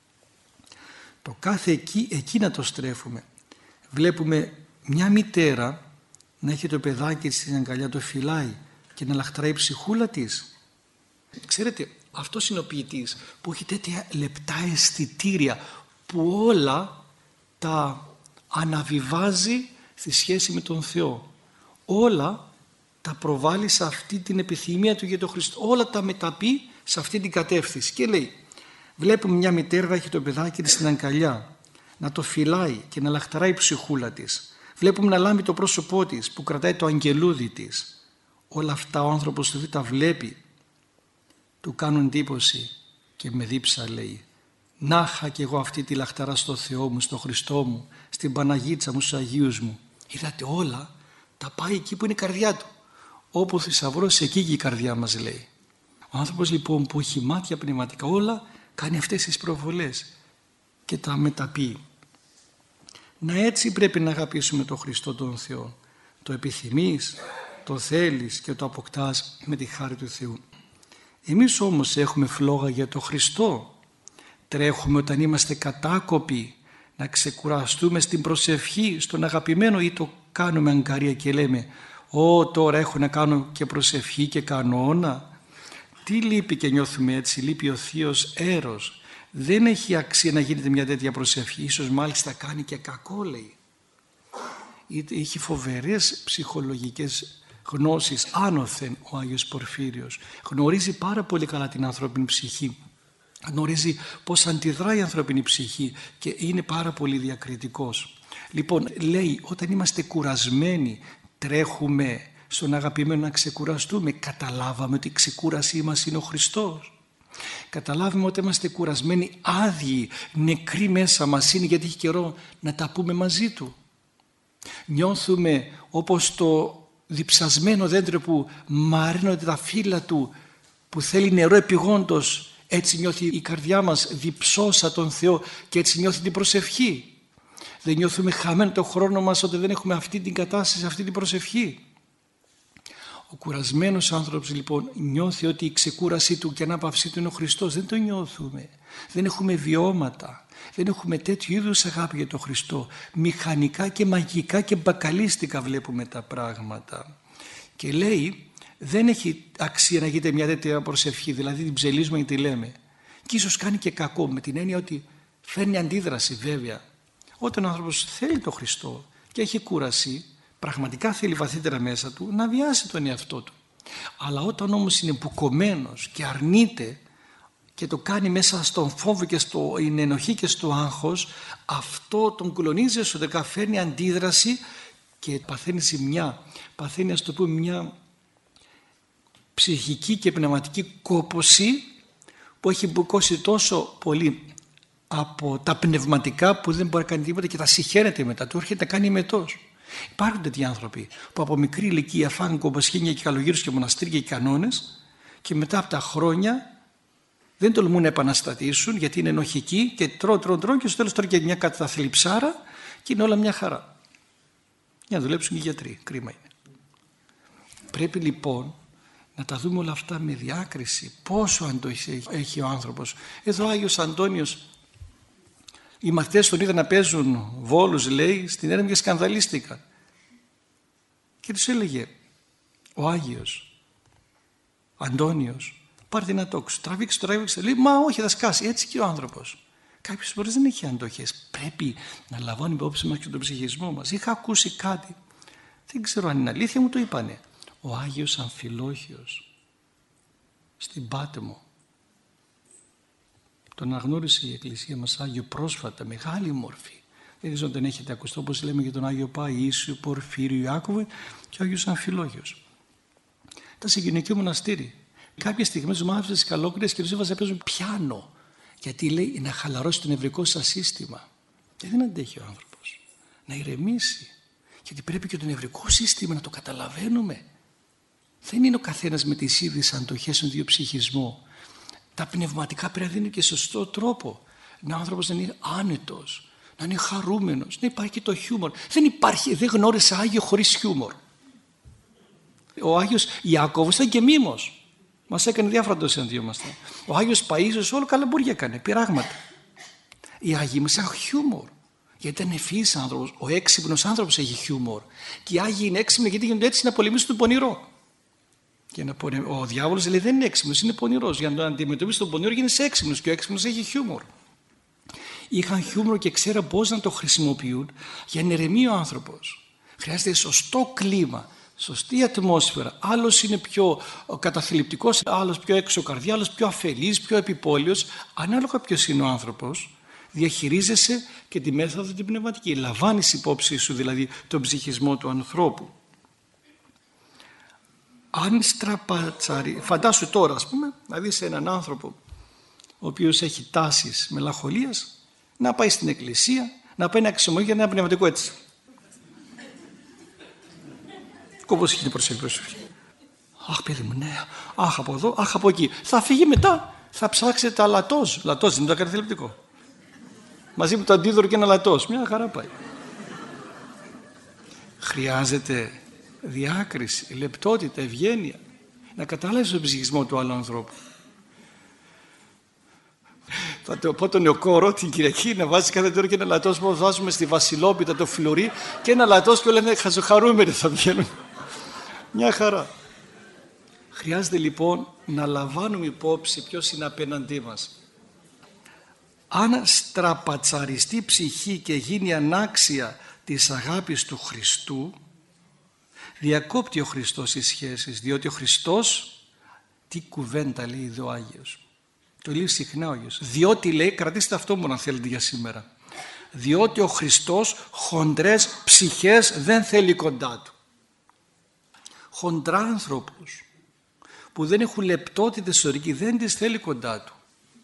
Το κάθε εκεί, εκεί να το στρέφουμε. Βλέπουμε μια μητέρα να έχει το παιδάκι στην αγκαλιά, το φυλάει και να λαχτράει η ψυχούλα της. Ξέρετε, αυτός είναι ο ποιητής που έχει τέτοια λεπτά αισθητήρια που όλα τα αναβιβάζει στη σχέση με τον Θεό. Όλα τα προβάλλει σε αυτή την επιθυμία του για τον Χριστό. Όλα τα μεταπεί σε αυτή την κατεύθυνση. Και λέει, βλέπουμε μια μητέρα να έχει το παιδάκι της στην αγκαλιά, να το φυλάει και να λαχταράει η ψυχούλα της. Βλέπουμε να λάμπει το πρόσωπό της που κρατάει το αγγελούδι της. Όλα αυτά ο άνθρωπος του τα βλέπει. Του κάνουν εντύπωση και με δίψα λέει, να είχα κι εγώ αυτή τη λαχταρά στο Θεό μου, στο Χριστό μου, στην Παναγίτσα μου, στους Αγίους μου. Είδατε, όλα τα πάει εκεί που είναι η καρδιά του. Όπου θησαυρός εκεί και η καρδιά μας, λέει. Ο άνθρωπος λοιπόν που έχει μάτια πνευματικά, όλα κάνει αυτές τις προβολές και τα μεταπεί. Να έτσι πρέπει να αγαπήσουμε τον Χριστό τον Θεό. Το επιθυμείς, το θέλεις και το αποκτάς με τη χάρη του Θεού. Εμείς όμως έχουμε φλόγα για τον Χριστό. Τρέχουμε όταν είμαστε κατάκοποι να ξεκουραστούμε στην προσευχή, στον αγαπημένο, ή το κάνουμε αγκαρία και λέμε «Ω, τώρα έχω να κάνω και προσευχή και κανόνα». Τι λείπει και νιώθουμε έτσι? Λείπει ο Θείος Έρος. Δεν έχει αξία να γίνεται μια τέτοια προσευχή. Ίσως μάλιστα κάνει και κακό, λέει. Έχει φοβερές ψυχολογικές γνώσεις άνωθεν ο Άγιος Πορφύριος. Γνωρίζει πάρα πολύ καλά την ανθρώπινη ψυχή. Γνωρίζει πώς αντιδράει η ανθρώπινη ψυχή και είναι πάρα πολύ διακριτικός. Λοιπόν, λέει, όταν είμαστε κουρασμένοι τρέχουμε στον αγαπημένο να ξεκουραστούμε. Καταλάβαμε ότι η ξεκούρασή μας είναι ο Χριστός. Καταλάβουμε ότι είμαστε κουρασμένοι, άδειοι, νεκροί μέσα μας είναι, γιατί έχει καιρό να τα πούμε μαζί Του. Νιώθουμε όπως το διψασμένο δέντρο που μαραίνονται τα φύλλα του, που θέλει νερό επιγόντως. Έτσι νιώθει η καρδιά μας διψώσα τον Θεό και έτσι νιώθει την προσευχή. Δεν νιώθουμε χαμένο το χρόνο μας όταν δεν έχουμε αυτή την κατάσταση, αυτή την προσευχή. Ο κουρασμένος άνθρωπος λοιπόν νιώθει ότι η ξεκούρασή του και η ανάπαυσή του είναι ο Χριστός. Δεν το νιώθουμε. Δεν έχουμε βιώματα. Δεν έχουμε τέτοιου είδους αγάπη για τον Χριστό. Μηχανικά και μαγικά και μπακαλίστικα βλέπουμε τα πράγματα. Και λέει, δεν έχει αξία να γίνεται μια τέτοια προσευχή, δηλαδή την ψελίζουμε και τη λέμε. Και ίσως κάνει και κακό, με την έννοια ότι φέρνει αντίδραση βέβαια. Όταν ο άνθρωπος θέλει τον Χριστό και έχει κούραση, πραγματικά θέλει βαθύτερα μέσα του να βιάσει τον εαυτό του. Αλλά όταν όμως είναι μπουκωμένος και αρνείται και το κάνει μέσα στον φόβο και στην ενοχή και στο άγχος, αυτό τον κλονίζει εσωτερικά, φέρνει αντίδραση και παθαίνει ζημιά, παθαίνει, ας το πούμε, μια ψυχική και πνευματική κόπωση που έχει μπουκώσει τόσο πολύ από τα πνευματικά που δεν μπορεί να κάνει τίποτα και τα συχαίνεται μετά, του έρχεται να κάνει μετός. Υπάρχουν τέτοιοι άνθρωποι που από μικρή ηλικία φάγουν κομποσχήνια και καλογύρους και μοναστήρια και κανόνες και μετά από τα χρόνια δεν τολμούν να επαναστατήσουν γιατί είναι ενοχικοί και τρώνε, τρώνε, τρώνε και στο τέλος τώρα και μια καταθλιψάρα και είναι όλα μια χαρά. Για να δουλέψουν οι γιατροί, κρίμα είναι. Πρέπει λοιπόν να τα δούμε όλα αυτά με διάκριση. Πόσο αντοχή έχει ο άνθρωπος. Εδώ ο Άγιος Αντώνιος, οι μαθητές τον είδαν να παίζουν βόλους, λέει, στην έρημο και σκανδαλίστηκαν. Και τους έλεγε ο Άγιος Αντώνιος, πάρτε ένα τόξο, τραβήξε, τραβήξε. Λέει, μα όχι, θα σκάσει. Έτσι και ο άνθρωπος. Κάποιες φορές δεν έχει αντοχές. Πρέπει να λαμβάνει υπόψη μας και τον ψυχισμό μας. Είχα ακούσει κάτι. Δεν ξέρω αν είναι αλήθεια, μου το είπανε. Ο Άγιος Αμφιλόχιος στην Πάτμο. Τον αναγνώρισε η Εκκλησία μας Άγιο πρόσφατα, μεγάλη μορφή. Δεν ξέρω αν τον έχετε ακουστεί, όπως λέμε για τον Άγιο Παΐσιο, Πορφύριο, Ιάκωβο και ο Άγιος Αμφιλόχιος. Ήταν σε γυναικείο μοναστήρι. Κάποια στιγμή του μάθησε τις καλόκρινες και τους έβαζε να παίζουν πιάνο. Γιατί λέει να χαλαρώσει το νευρικό σας σύστημα. Και δεν αντέχει ο άνθρωπος. Να ηρεμήσει. Γιατί πρέπει και το νευρικό σύστημα να το καταλαβαίνουμε. Δεν είναι ο καθένας με τις ίδιες αντοχές στον διοψυχισμό. Τα πνευματικά πρέπει να δίνουν και σωστό τρόπο. Να ο άνθρωπος να είναι άνετος, να είναι χαρούμενος, να υπάρχει και το χιούμορ. Δεν υπάρχει, δεν γνώρισε Άγιο χωρίς χιούμορ. Ο Άγιος Ιάκωβος ήταν και μήμος. Μας έκανε διάφορα το συναντιόμαστε. Ο Άγιος Παΐσιος όλο καλαμπούρια έκανε, πειράγματα. Οι Άγιοι μας είχαν χιούμορ. Γιατί ήταν ευφυής άνθρωπος. Ο έξυπνος άνθρωπος έχει χιούμορ. Και οι Άγιοι είναι έξυπνοι γιατί γίνονται έτσι να πολεμήσουν τον πονηρό. Και να πονε... Ο διάβολος λέει δεν είναι έξυπνος, είναι πονηρός. Για να τον αντιμετωπίσει τον πονηρό γίνεσαι έξυπνος και ο έξυπνος έχει χιούμορ. Είχαν χιούμορ και ξέραν πώς να το χρησιμοποιούν για να ηρεμεί ο άνθρωπος. Χρειάζεται σωστό κλίμα, σωστή ατμόσφαιρα. Άλλος είναι πιο καταθλιπτικός, άλλος πιο έξω καρδιά, άλλος πιο αφελής, πιο επιπόλαιος. Ανάλογα ποιος είναι ο άνθρωπος, διαχειρίζεσαι και τη μέθοδο την πνευματική. Λαμβάνεις υπόψη σου δηλαδή τον ψυχισμό του ανθρώπου. Αν στραπατσαρι... Φαντάσου τώρα ας πούμε να δεις έναν άνθρωπο ο οποίος έχει τάσεις μελαγχολίας να πάει στην εκκλησία, να πάει να αξιολογεί ένα πνευματικό έτσι. Κόμπος έχει την προσοχή, προσοχή. Αχ παιδί μου, ναι, αχ από εδώ, αχ από εκεί. Θα φύγει μετά, θα ψάξει τα λατός. Λατός είναι το καταθλιπτικό. Μαζί με το αντίδωρο και ένα λατός. Μια χαρά πάει. Χρειάζεται διάκριση, λεπτότητα, ευγένεια. Να καταλάβεις τον ψυχισμό του άλλου ανθρώπου. Θα το πω τον νεοκόρο την Κυριακή να βάζει κάθε τώρα και ένα λατός που βάζουμε στη Βασιλόπιτα το φλουρί και ένα λατός και όλα είναι χαζοχαρούμενοι θα βγαίνουν. Μια χαρά. Χρειάζεται λοιπόν να λαμβάνουμε υπόψη ποιος είναι απέναντί μας. Αν στραπατσαριστεί ψυχή και γίνει ανάξια της αγάπης του Χριστού, διακόπτει ο Χριστός τις σχέσεις, διότι ο Χριστός, τι κουβέντα λέει εδώ ο Άγιος. Το λέει συχνά ο Άγιος. Διότι λέει, κρατήστε αυτό μόνο αν θέλετε για σήμερα. Διότι ο Χριστός χοντρές ψυχές δεν θέλει κοντά του. Χοντρά άνθρωπους που δεν έχουν λεπτότητα ιστορική δεν τις θέλει κοντά του.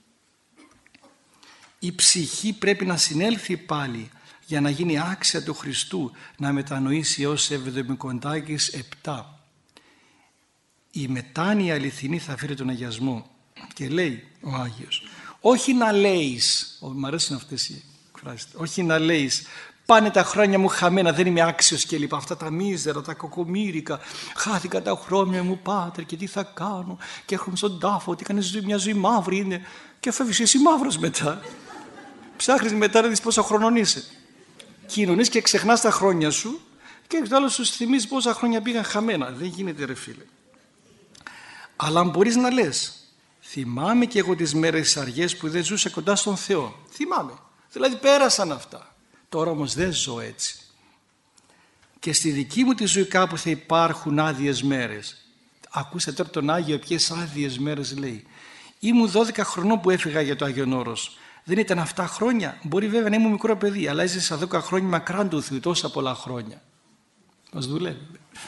Η ψυχή πρέπει να συνέλθει πάλι για να γίνει άξια του Χριστού, να μετανοήσει ως Εβδομικοντάκης επτά. Η μετάνοια αληθινή θα φέρει τον αγιασμό. Και λέει ο Άγιος, όχι να λέεις, μ' αρέσουν αυτές οι εκφράσεις, όχι να λέεις πάνε τα χρόνια μου χαμένα, δεν είμαι άξιος και λοιπά, αυτά τα μίζερα, τα κοκομύρικα, χάθηκα τα χρόνια μου Πάτερ και τι θα κάνω και έρχομαι στον τάφο, ότι έκανες μια ζωή μαύρη είναι και φεύγεις εσύ μαύρος μετά. Ψάχνεις μετά να δεις πόσα χρονών είσαι. Κοινωνείς και ξεχνάς τα χρόνια σου και το άλλο σου θυμίζει πόσα χρόνια πήγαν χαμένα. Δεν γίνεται ρε φίλε. Αλλά μπορείς να λες, θυμάμαι και εγώ τις μέρες τις αργές που δεν ζούσα κοντά στον Θεό. Θυμάμαι. Δηλαδή πέρασαν αυτά. Τώρα όμως δεν ζω έτσι. Και στη δική μου τη ζωή κάπου θα υπάρχουν άδειες μέρες. Ακούστε τώρα τον Άγιο ποιες άδειες μέρες λέει. Ήμουν δώδεκα χρονών που έφυγα για το Άγιον Όρος. Δεν ήταν αυτά χρόνια. Μπορεί βέβαια να ήμουν μικρό παιδί, αλλά έζησα δώδεκα χρόνια μακράν του Θεού, τόσα πολλά χρόνια. Μας δουλεύει.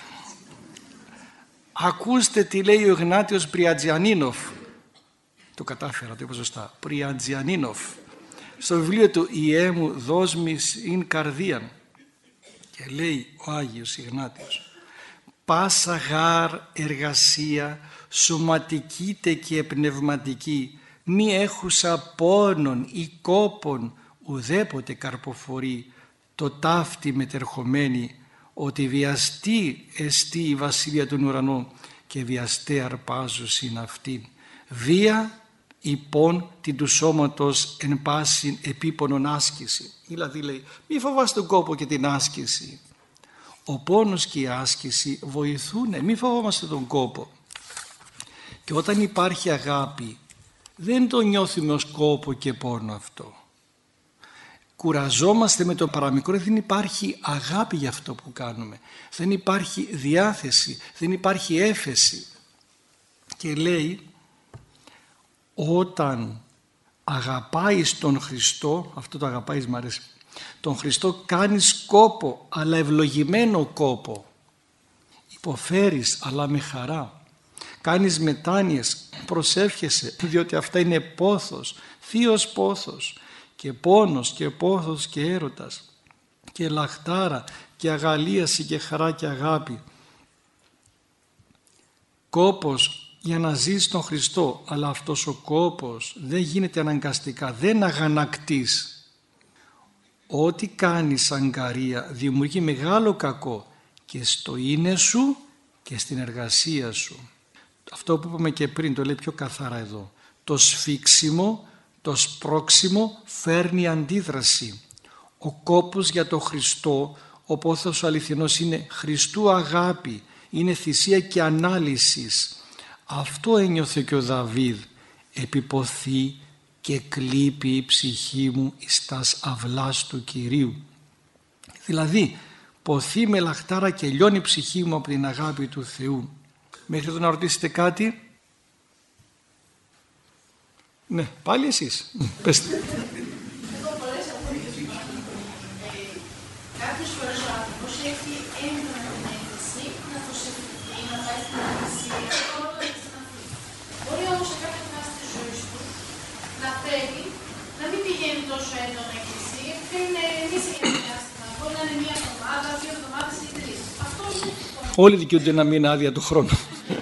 Ακούστε τι λέει ο Ιγνάτιος Πριατζιανίνοφ. Το κατάφερα, το είπα σωστά. Πριατζιανίνοφ. Στο βιβλίο του «Ιέ μου δόσμης ειν καρδίαν». Και λέει ο Άγιος Ιγνάτιος, «Πάσα γάρ εργασία σωματική τε και πνευματική, μη έχουσα πόνον ή κόπον ουδέποτε καρποφορεί, το ταύτη μετερχομένη, ότι βιαστή εστί η βασιλεία των ουρανών και βιαστέ αρπάζουσιν αυτήν. Βία υπόν την του σώματος εν πάσιν επίπονον άσκηση». Δηλαδή λέει, μη φοβάσαι τον κόπο και την άσκηση. Ο πόνος και η άσκηση βοηθούν, μη φοβόμαστε τον κόπο. Και όταν υπάρχει αγάπη, δεν το νιώθουμε ως κόπο και πόνο αυτό. Κουραζόμαστε με το παραμικρό, δεν υπάρχει αγάπη για αυτό που κάνουμε. Δεν υπάρχει διάθεση, δεν υπάρχει έφεση. Και λέει, όταν αγαπάεις τον Χριστό, αυτό το αγαπάεις μ' αρέσει, τον Χριστό κάνεις κόπο, αλλά ευλογημένο κόπο. Υποφέρεις, αλλά με χαρά. κάνεις μετάνοιες, προσεύχεσαι, διότι αυτά είναι πόθος, θείος πόθος και πόνος και πόθος και έρωτας και λαχτάρα και αγαλίαση και χαρά και αγάπη. Κόπος για να ζεις τον Χριστό, αλλά αυτός ο κόπος δεν γίνεται αναγκαστικά, δεν αγανακτείς. Ό,τι κάνεις αγκαρία δημιουργεί μεγάλο κακό και στο είναι σου και στην εργασία σου. Αυτό που είπαμε και πριν το λέει πιο καθαρά εδώ. Το σφίξιμο, το σπρώξιμο φέρνει αντίδραση. Ο κόπος για τον Χριστό, ο πόθος ο αληθινός είναι Χριστού αγάπη, είναι θυσία και ανάλυσης. Αυτό ένιωθε και ο Δαβίδ. Επιποθεί και κλείπει η ψυχή μου εις τας αυλάς του Κυρίου. Δηλαδή ποθεί με λαχτάρα και λιώνει η ψυχή μου από την αγάπη του Θεού. Μέχρι εδώ να ρωτήσετε κάτι? Ναι, πάλι εσείς. Πεςτε. Κάποιες φορές ο άνθρωπος έχει έντονα την αίσθηση να προσευχηθεί, να πάει στην εκκλησία, ακόμα το έχει σταθεί. Μπορεί όμως σε κάποια φάση της ζωής του να θέλει να μην πηγαίνει τόσο έντονα στην εκκλησία, γιατί είναι μη σε ένα διάστημα. Μπορεί να είναι μία εβδομάδα, δύο εβδομάδες ή τρεις. Αυτό είναι. Όλοι δικαιούνται να μην είναι άδεια του χρόνου.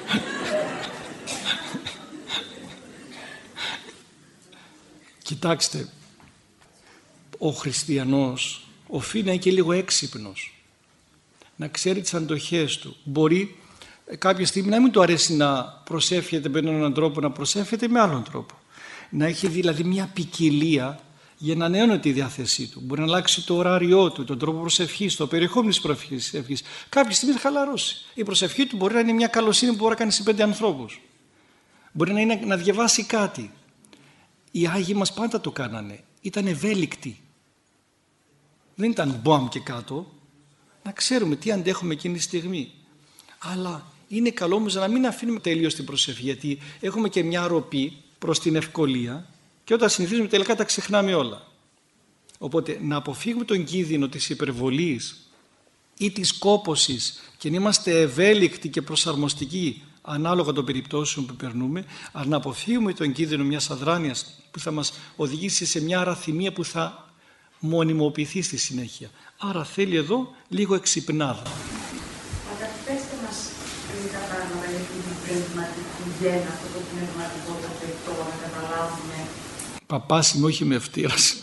Κοιτάξτε, ο χριστιανός οφείλει να είναι και λίγο έξυπνος, να ξέρει τις αντοχές του. Μπορεί κάποια στιγμή να μην του αρέσει να προσεύχεται με έναν τρόπο, να προσεύχεται με άλλον τρόπο. Να έχει δηλαδή μια ποικιλία για να ανανεώνει τη διάθεσή του. Μπορεί να αλλάξει το ωράριό του, τον τρόπο προσευχής, το περιεχόμενο της προσευχής. Κάποια στιγμή θα χαλαρώσει. Η προσευχή του μπορεί να είναι μια καλοσύνη που μπορεί να κάνει σε πέντε ανθρώπους. Μπορεί να είναι να διαβάσει κάτι. Οι Άγιοι μας πάντα το κάνανε. Ήταν ευέλικτοι. Δεν ήταν μπαμ και κάτω. Να ξέρουμε τι αντέχουμε εκείνη τη στιγμή. Αλλά είναι καλό όμως να μην αφήνουμε τελείως την προσευχή, γιατί έχουμε και μια αροπή προς την ευκολία και όταν συνηθίζουμε τελικά τα ξεχνάμε όλα. Οπότε να αποφύγουμε τον κίνδυνο της υπερβολής ή της κόπωσης και να είμαστε ευέλικτοι και προσαρμοστικοί ανάλογα των περιπτώσεων που περνούμε, αλλά να αποφύγουμε τον κίνδυνο μιας αδράνειας που θα μας οδηγήσει σε μια αραθυμία που θα μονιμοποιηθεί στη συνέχεια. Άρα θέλει εδώ λίγο εξυπνάδα. Αγαπητέστε μας λίγα πράγματα για την πνευματική γέννα, αυτό το πνευματικό προφητό, να καταλάβουμε. Παπάσιμο, όχι με ευτήρας.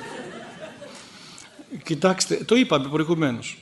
Κοιτάξτε, το είπαμε προηγουμένως.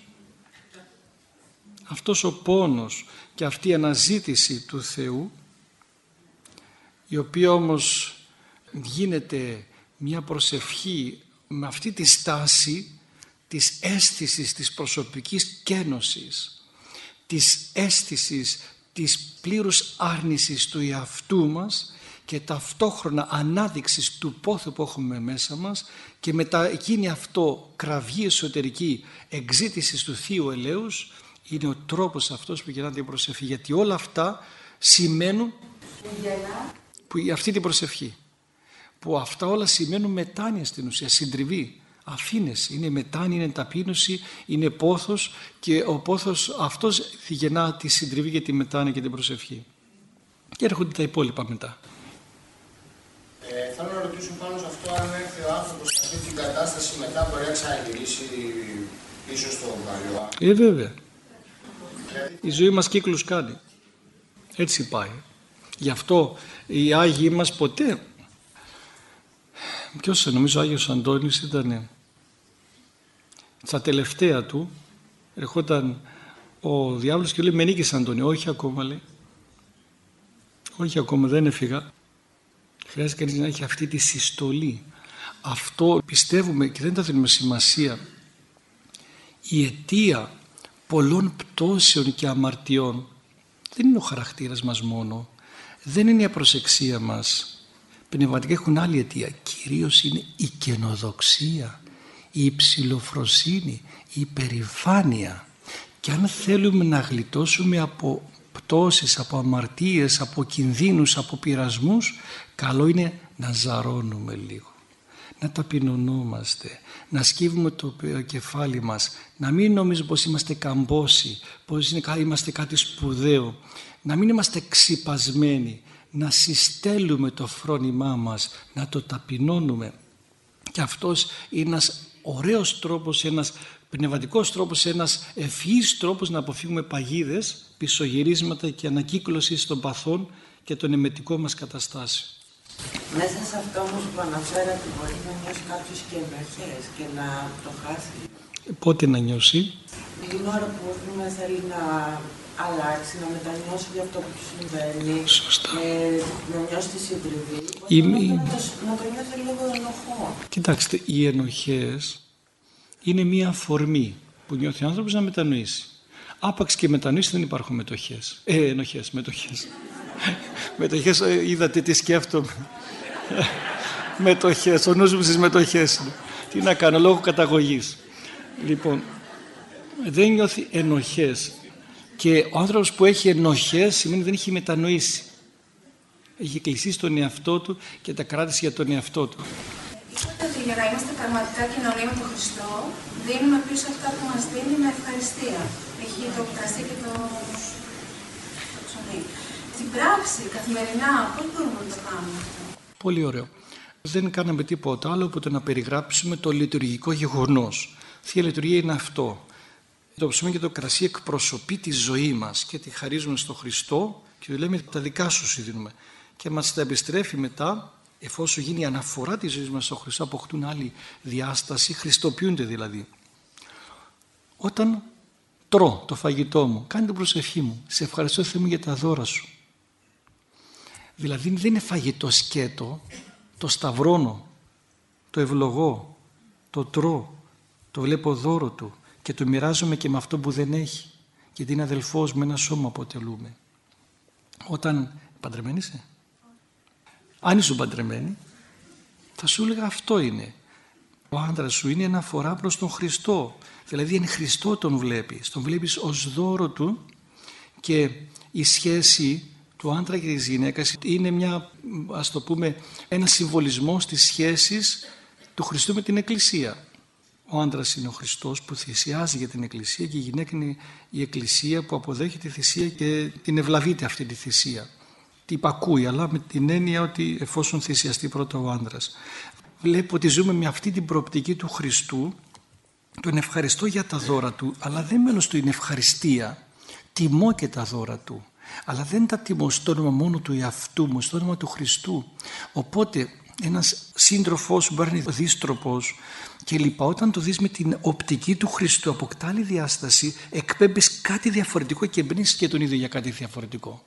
Αυτός ο πόνος και αυτή η αναζήτηση του Θεού, η οποία όμως γίνεται μια προσευχή με αυτή τη στάση της αίσθησης της προσωπικής κένωσης, της αίσθησης της πλήρους άρνησης του εαυτού μας και ταυτόχρονα ανάδειξης του πόθου που έχουμε μέσα μας και μετά γίνει αυτό κραυγή εσωτερική εξήτησης του Θείου Ελέους, είναι ο τρόπος αυτός που γινάται η προσευχή, γιατί όλα αυτά σημαίνουν που, αυτή την προσευχή που αυτά όλα σημαίνουν μετάνοια στην ουσία, συντριβή, αφήνεση, είναι μετάνοια, είναι ταπείνωση, είναι πόθος και ο πόθος αυτός γεννά τη συντριβή και τη μετάνοια και την προσευχή και έρχονται τα υπόλοιπα μετά. Ε, θέλω να ρωτήσω πάνω σε αυτό, αν έρθει ο άνθρωπος σε αυτή την κατάσταση μετά μπορεί να ξαναγυρίσει πίσω στον παλιό. Ε, βέβαια. Η ζωή μας κύκλους κάνει. Έτσι πάει. Γι' αυτό οι Άγιοι μας ποτέ, ποιος νομίζω ο Άγιος Αντώνης ήταν στα τελευταία του, ερχόταν ο διάβολος και λέει με νίκησε Αντώνη. Όχι ακόμα, λέει. Όχι ακόμα, δεν έφυγα. Χρειάζεται κανείς να έχει αυτή τη συστολή. Αυτό πιστεύουμε και δεν τα δίνουμε σημασία. Η αιτία πολλών πτώσεων και αμαρτιών δεν είναι ο χαρακτήρας μας μόνο, δεν είναι η απροσεξία μας. Πνευματικά έχουν άλλη αιτία, κυρίως είναι η καινοδοξία, η υψηλοφροσύνη, η υπερηφάνεια. Και αν θέλουμε να γλιτώσουμε από πτώσεις, από αμαρτίες, από κινδύνους, από πειρασμούς, καλό είναι να ζαρώνουμε λίγο. να ταπεινωνόμαστε, να σκύβουμε το κεφάλι μας, να μην νομίζουμε πως είμαστε καμπόσοι, πως είμαστε κάτι σπουδαίο, να μην είμαστε ξυπασμένοι, να συστέλουμε το φρόνημά μας, να το ταπεινώνουμε. Και αυτός είναι ένας ωραίος τρόπος, ένας πνευματικός τρόπος, ένας ευφυής τρόπος να αποφύγουμε παγίδες, πισωγυρίσματα και ανακύκλωση των παθών και των εμετικών μας καταστάσεων. Μέσα σε αυτό όμως που αναφέρατε μπορεί να νιώσει κάποιος και ενοχές και να το χάσει. Πότε να νιώσει? Την ώρα που πούμε, θέλει να αλλάξει, να μετανιώσει για αυτό που του συμβαίνει. Σωστά. Ε, να νιώσει τη συντριβή. Η... Να, το, να το νιώθει λίγο ενοχό. Κοιτάξτε, οι ενοχές είναι μία αφορμή που νιώθει ο άνθρωπος να μετανοήσει. Άπαξ και μετανοήσει δεν υπάρχουν μετοχές. Ε, ενοχές, μετοχές. Μετοχές, ε, είδατε τι σκέφτομαι. Μετοχές, ο νους μου στις μετοχές είναι. Τι να κάνω, λόγω καταγωγής. Λοιπόν, δεν νιώθει ενοχές. Και ο άνθρωπος που έχει ενοχές σημαίνει δεν έχει μετανοήσει. Έχει κλειστεί στον εαυτό του και τα κράτησε για τον εαυτό του. Είπατε ότι για να είμαστε πραγματικά κοινωνία με τον Χριστό, δίνουμε πίσω αυτά που μας δίνει με ευχαριστία. Έχει το κρασί και το, το ψωμί. Στην πράξη, καθημερινά, πώς μπορούμε να το κάνουμε αυτό? Πολύ ωραίο. Δεν κάναμε τίποτα άλλο από το να περιγράψουμε το λειτουργικό γεγονός. Θεία λειτουργία είναι αυτό. Το ψωμί και το κρασί εκπροσωπεί τη ζωή μας και τη χαρίζουμε στο Χριστό και λέμε τα δικά σου σου δίνουμε. Και μας τα επιστρέφει μετά, εφόσον γίνει η αναφορά της ζωής μας στο Χριστό, αποκτούν άλλη διάσταση, χριστοποιούνται δηλαδή. Όταν τρώω το φαγητό μου, κάνει την προσευχή μου, σε ευχαριστώ Θεέ μου για τα δώρα σου. Δηλαδή δεν είναι φαγητό σκέτο, το σταυρώνω, το ευλογώ, το τρώω, το βλέπω δώρο του και το μοιράζομαι και με αυτό που δεν έχει, γιατί είναι αδελφός μου, ένα σώμα αποτελούμε. Όταν παντρεμένη είσαι, αν ήσουν παντρεμένη, θα σου έλεγα αυτό είναι. Ο άντρας σου είναι αναφορά προς τον Χριστό. Δηλαδή εν Χριστό τον βλέπεις. Τον βλέπεις ως δώρο του και η σχέση του άντρα και της γυναίκας είναι μια, ας το πούμε, ένα συμβολισμό της σχέσης του Χριστού με την Εκκλησία. Ο άντρας είναι ο Χριστός που θυσιάζει για την Εκκλησία και η γυναίκα είναι η Εκκλησία που αποδέχεται τη θυσία και την ευλαβείται αυτή τη θυσία. Τι υπακούει, αλλά με την έννοια ότι εφόσον θυσιαστεί πρώτα ο άντρας. Βλέπω ότι ζούμε με αυτή την προοπτική του Χριστού, τον ευχαριστώ για τα δώρα του, αλλά δεν μένω στην ευχαριστία, τιμώ και τα δώρα του. Αλλά δεν τα τιμώ στο όνομα μόνο του εαυτού μου, στο όνομα του Χριστού. Οπότε ένας σύντροφος μπορεί να είναι δίστροπος και λοιπά. Όταν το δεις με την οπτική του Χριστού, αποκτά άλλη διάσταση, εκπέμπεις κάτι διαφορετικό και μπαίνεις και τον ίδιο για κάτι διαφορετικό.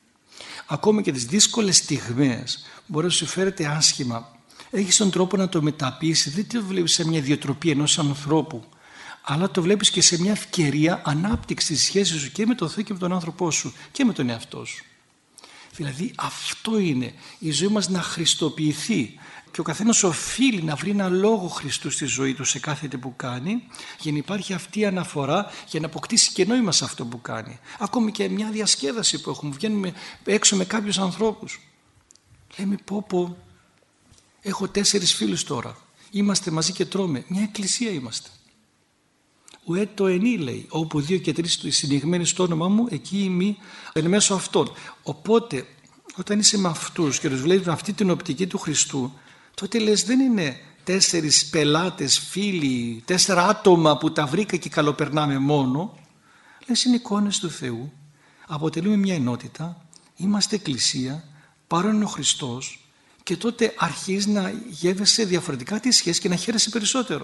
Ακόμη και τις δύσκολες στιγμές μπορεί να σου φέρεται άσχημα. Έχεις τον τρόπο να το μεταπίσεις, δεν το βλέπεις σε μια ιδιοτροπή ενός ανθρώπου, αλλά το βλέπεις και σε μια ευκαιρία ανάπτυξης της σχέσης σου και με τον Θεό και με τον άνθρωπό σου και με τον εαυτό σου. Δηλαδή αυτό είναι η ζωή μας, να χριστοποιηθεί, και ο καθένας οφείλει να βρει ένα λόγο Χριστού στη ζωή του σε κάθε τι που κάνει, για να υπάρχει αυτή η αναφορά, για να αποκτήσει και νόημα σε αυτό που κάνει. Ακόμη και μια διασκέδαση που έχουμε, βγαίνουμε έξω με κάποιους ανθρώπους, λέμε πω πω έχω τέσσερις φίλους τώρα, είμαστε μαζί και τρώμε, μια εκκλησία είμαστε. Ουέ το ενή λέει, όπου δύο και τρεις συνηγμένοι στο όνομα μου, εκεί είμαι εν μέσω αυτών. Οπότε όταν είσαι με αυτούς και τους βλέπεις με αυτή την οπτική του Χριστού, τότε λες δεν είναι τέσσερις πελάτες, φίλοι, τέσσερα άτομα που τα βρήκα και καλοπερνάμε μόνο. Λες είναι εικόνες του Θεού, αποτελούμε μια ενότητα, είμαστε εκκλησία, παρόν είναι ο Χριστός, και τότε αρχίζει να γεύεσαι διαφορετικά τη σχέση και να χαίρεσαι περισσότερο.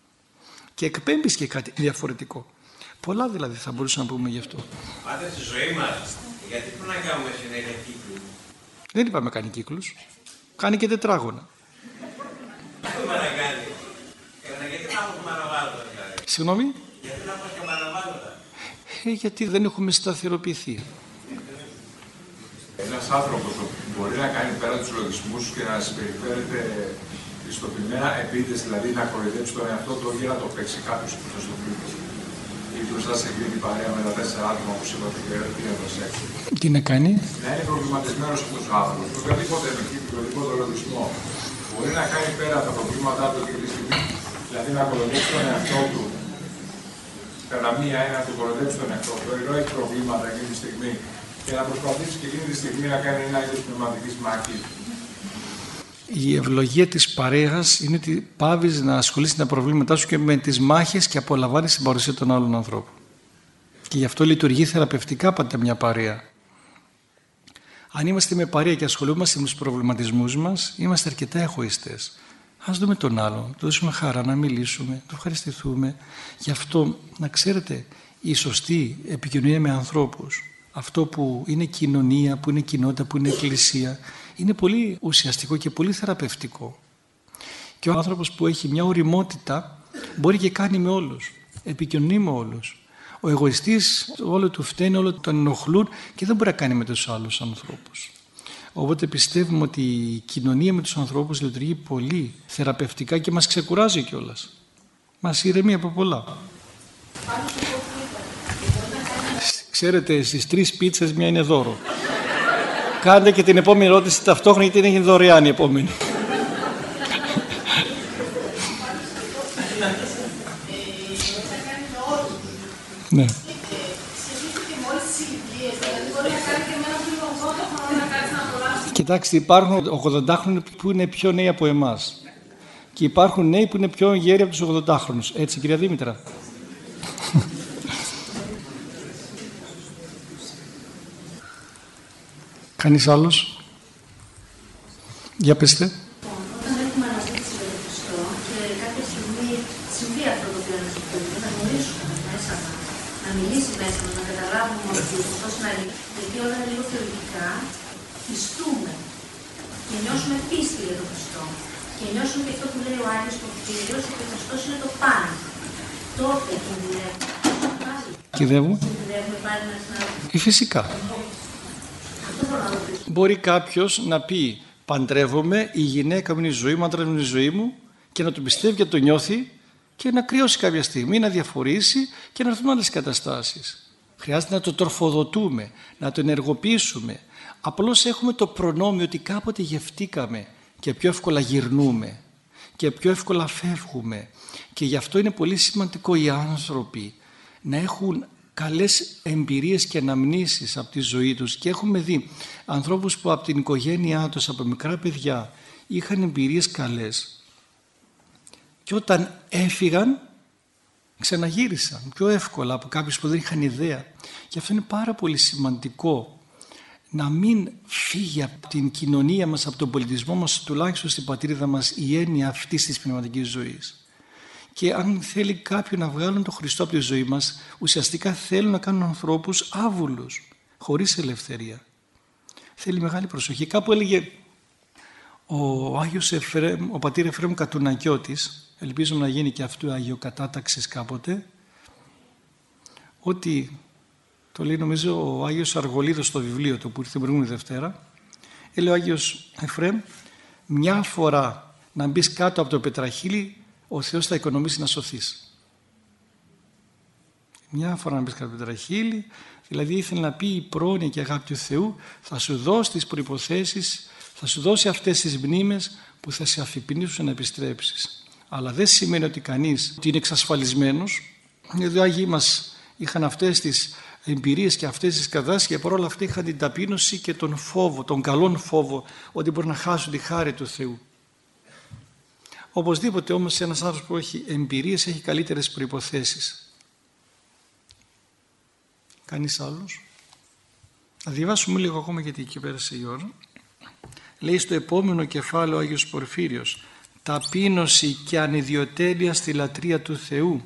Και εκπέμπεις και κάτι διαφορετικό. Πολλά δηλαδή θα μπορούσαμε να πούμε γι' αυτό. Πάτε στη ζωή μας, γιατί πρέπει να κάνουμε συνέχεια κύκλους? Δεν είπαμε κάνει κύκλους. Κάνει και τετράγωνα. Τι έχουμε να κάνει? Γιατί να έχουμε παραβάλλοντα δηλαδή? Συγγνώμη? Γιατί να έχουμε και παραβάλλοντα? Ε, γιατί δεν έχουμε σταθεροποιηθεί. Ένας άνθρωπος μπορεί να κάνει πέρα τους λογισμούς και να συμπεριφέρεται ιστοποιημένα επίτηδες, δηλαδή να κοροϊδέψει τον εαυτό του για να το παίξει κάποιος που θα στο πλήρες. Ή μπροστά σε εκείνη παρέα με τα τέσσερα άτομα που είπατε και τι να προσέξει. Τι να κάνει? Να είναι προβληματισμένος αυτός ο άνθρωπος. Οποιοδήποτε επικίνδυνο, οποιοδήποτε λογισμό που μπορεί να κάνει πέρα τα προβλήματά του εκείνη τη στιγμή, δηλαδή να κοροϊδέψει τον εαυτό του, κατά μία έννοια να του κοροϊδέψει τον εαυτό του, ενώ έχει προβλήματα εκείνη τη στιγμή, και να προσπαθήσει και εκείνη τη στιγμή να κάνει ένα είδος πνευματικής μάχης. Η ευλογία της παρέας είναι ότι πάβεις να ασχολείσαι με τα προβλήματά σου και με τις μάχες και απολαμβάνεις την παρουσία των άλλων ανθρώπων. Και γι' αυτό λειτουργεί θεραπευτικά πάντα μια παρέα. Αν είμαστε με παρέα και ασχολούμαστε με τους προβληματισμούς μας, είμαστε αρκετά εγωιστές. Ας δούμε τον άλλο, του δώσουμε χαρά, να μιλήσουμε, του ευχαριστηθούμε. Γι' αυτό, να ξέρετε, η σωστή επικοινωνία με ανθρώπους, αυτό που είναι κοινωνία, που είναι κοινότητα, που είναι εκκλησία, είναι πολύ ουσιαστικό και πολύ θεραπευτικό. Και ο άνθρωπος που έχει μια ωριμότητα μπορεί και κάνει με όλους, επικοινωνεί με όλους. Ο εγωιστής όλο του φταίνει, όλο τον ενοχλούν και δεν μπορεί να κάνει με τους άλλους ανθρώπους. Οπότε πιστεύουμε ότι η κοινωνία με τους ανθρώπους λειτουργεί πολύ θεραπευτικά και μας ξεκουράζει κιόλας. Μας ηρεμεί από πολλά. Ξέρετε, στις τρεις πίτσες μια είναι δώρο. Κάντε και την επόμενη ερώτηση ταυτόχρονα, γιατί είναι δωρεάν η επόμενη. Ναι. Κοιτάξτε, υπάρχουν ογδοντάχρονοι που είναι πιο νέοι από εμάς και υπάρχουν νέοι που είναι πιο γέροι από τους ογδοντάχρονους. Έτσι, κυρία Δήμητρα? Κανείς άλλος? Για πέστε. Όταν έχουμε αναζήτηση για τον Χριστό και κάποια στιγμή συμβεί αυτό το οποίο αναζητούμε, να γνωρίσουμε μέσα μας, να μιλήσει μέσα μας, να καταλάβουμε ότι ο Χριστός είναι αλήθεια. Γιατί όλα λίγο θεωρητικά πιστούμε και νιώσουμε πίστη για τον Χριστό. Και νιώσουμε και αυτό που λέει ο Άγιος Πορφύριος, ότι ο Χριστός είναι το παν. Τότε κινδυνεύουμε. Κινδυνεύουμε. Κινδυνεύουμε πάλι να συναντήσουμε. Φυσικά. Μπορεί κάποιος να πει παντρεύομαι, η γυναίκα μου είναι η ζωή μου, άντρας μου είναι η ζωή μου, και να το πιστεύει και να το νιώθει και να κρυώσει κάποια στιγμή, να διαφορήσει και να έρθουν άλλες καταστάσεις. Χρειάζεται να το τροφοδοτούμε, να το ενεργοποιήσουμε. Απλώς έχουμε το προνόμιο ότι κάποτε γευτήκαμε και πιο εύκολα γυρνούμε και πιο εύκολα φεύγουμε, και γι' αυτό είναι πολύ σημαντικό οι άνθρωποι να έχουν καλές εμπειρίες και αναμνήσεις από τη ζωή τους. Και έχουμε δει ανθρώπους που από την οικογένειά τους, από μικρά παιδιά, είχαν εμπειρίες καλές και όταν έφυγαν ξαναγύρισαν πιο εύκολα από κάποιους που δεν είχαν ιδέα. Γι' αυτό είναι πάρα πολύ σημαντικό να μην φύγει από την κοινωνία μας, από τον πολιτισμό μας, τουλάχιστον στην πατρίδα μας, η έννοια αυτής της πνευματικής ζωής. Και αν θέλει κάποιον να βγάλουν τον Χριστό από τη ζωή μας, ουσιαστικά θέλουν να κάνουν ανθρώπους άβουλους, χωρίς ελευθερία. Θέλει μεγάλη προσοχή. Κάπου έλεγε ο Άγιος Εφραίμ, ο πατήρ Εφραίμ Κατουνακιώτης, ελπίζουμε να γίνει και αυτού Άγιο Κατάταξης κάποτε, ότι, το λέει νομίζω ο Άγιος Αργολίδος στο βιβλίο του που ήρθε την προηγούμενη Δευτέρα, έλεγε ο Άγιος Εφραίμ, μια φορά να μπεις κάτω από το πετραχύλι, ο Θεός θα οικονομήσει να σωθείς. Μια φορά να μπεις κάτω από το πετραχύλι, δηλαδή ήθελε να πει η πρόνοια και αγάπη του Θεού θα σου δώσει τις προϋποθέσεις, θα σου δώσει αυτές τις μνήμες που θα σε αφυπνίσουν να επιστρέψεις. Αλλά δεν σημαίνει ότι κανείς ότι είναι εξασφαλισμένος. Οι Άγιοι μας είχαν αυτές τις εμπειρίες και αυτές τις κατάστασεις και παρόλα αυτά είχαν την ταπείνωση και τον φόβο, τον καλόν φόβο ότι μπορεί να χάσουν τη χάρη του Θεού. Οπωσδήποτε όμως ένας άνθρωπος που έχει εμπειρίες έχει καλύτερες προϋποθέσεις. Κανείς άλλος? Θα διαβάσουμε λίγο ακόμα γιατί εκεί πέρασε η ώρα. Λέει στο επόμενο κεφάλαιο ο Άγιος Πορφύριος, ταπείνωση και ανιδιοτέλεια στη λατρεία του Θεού.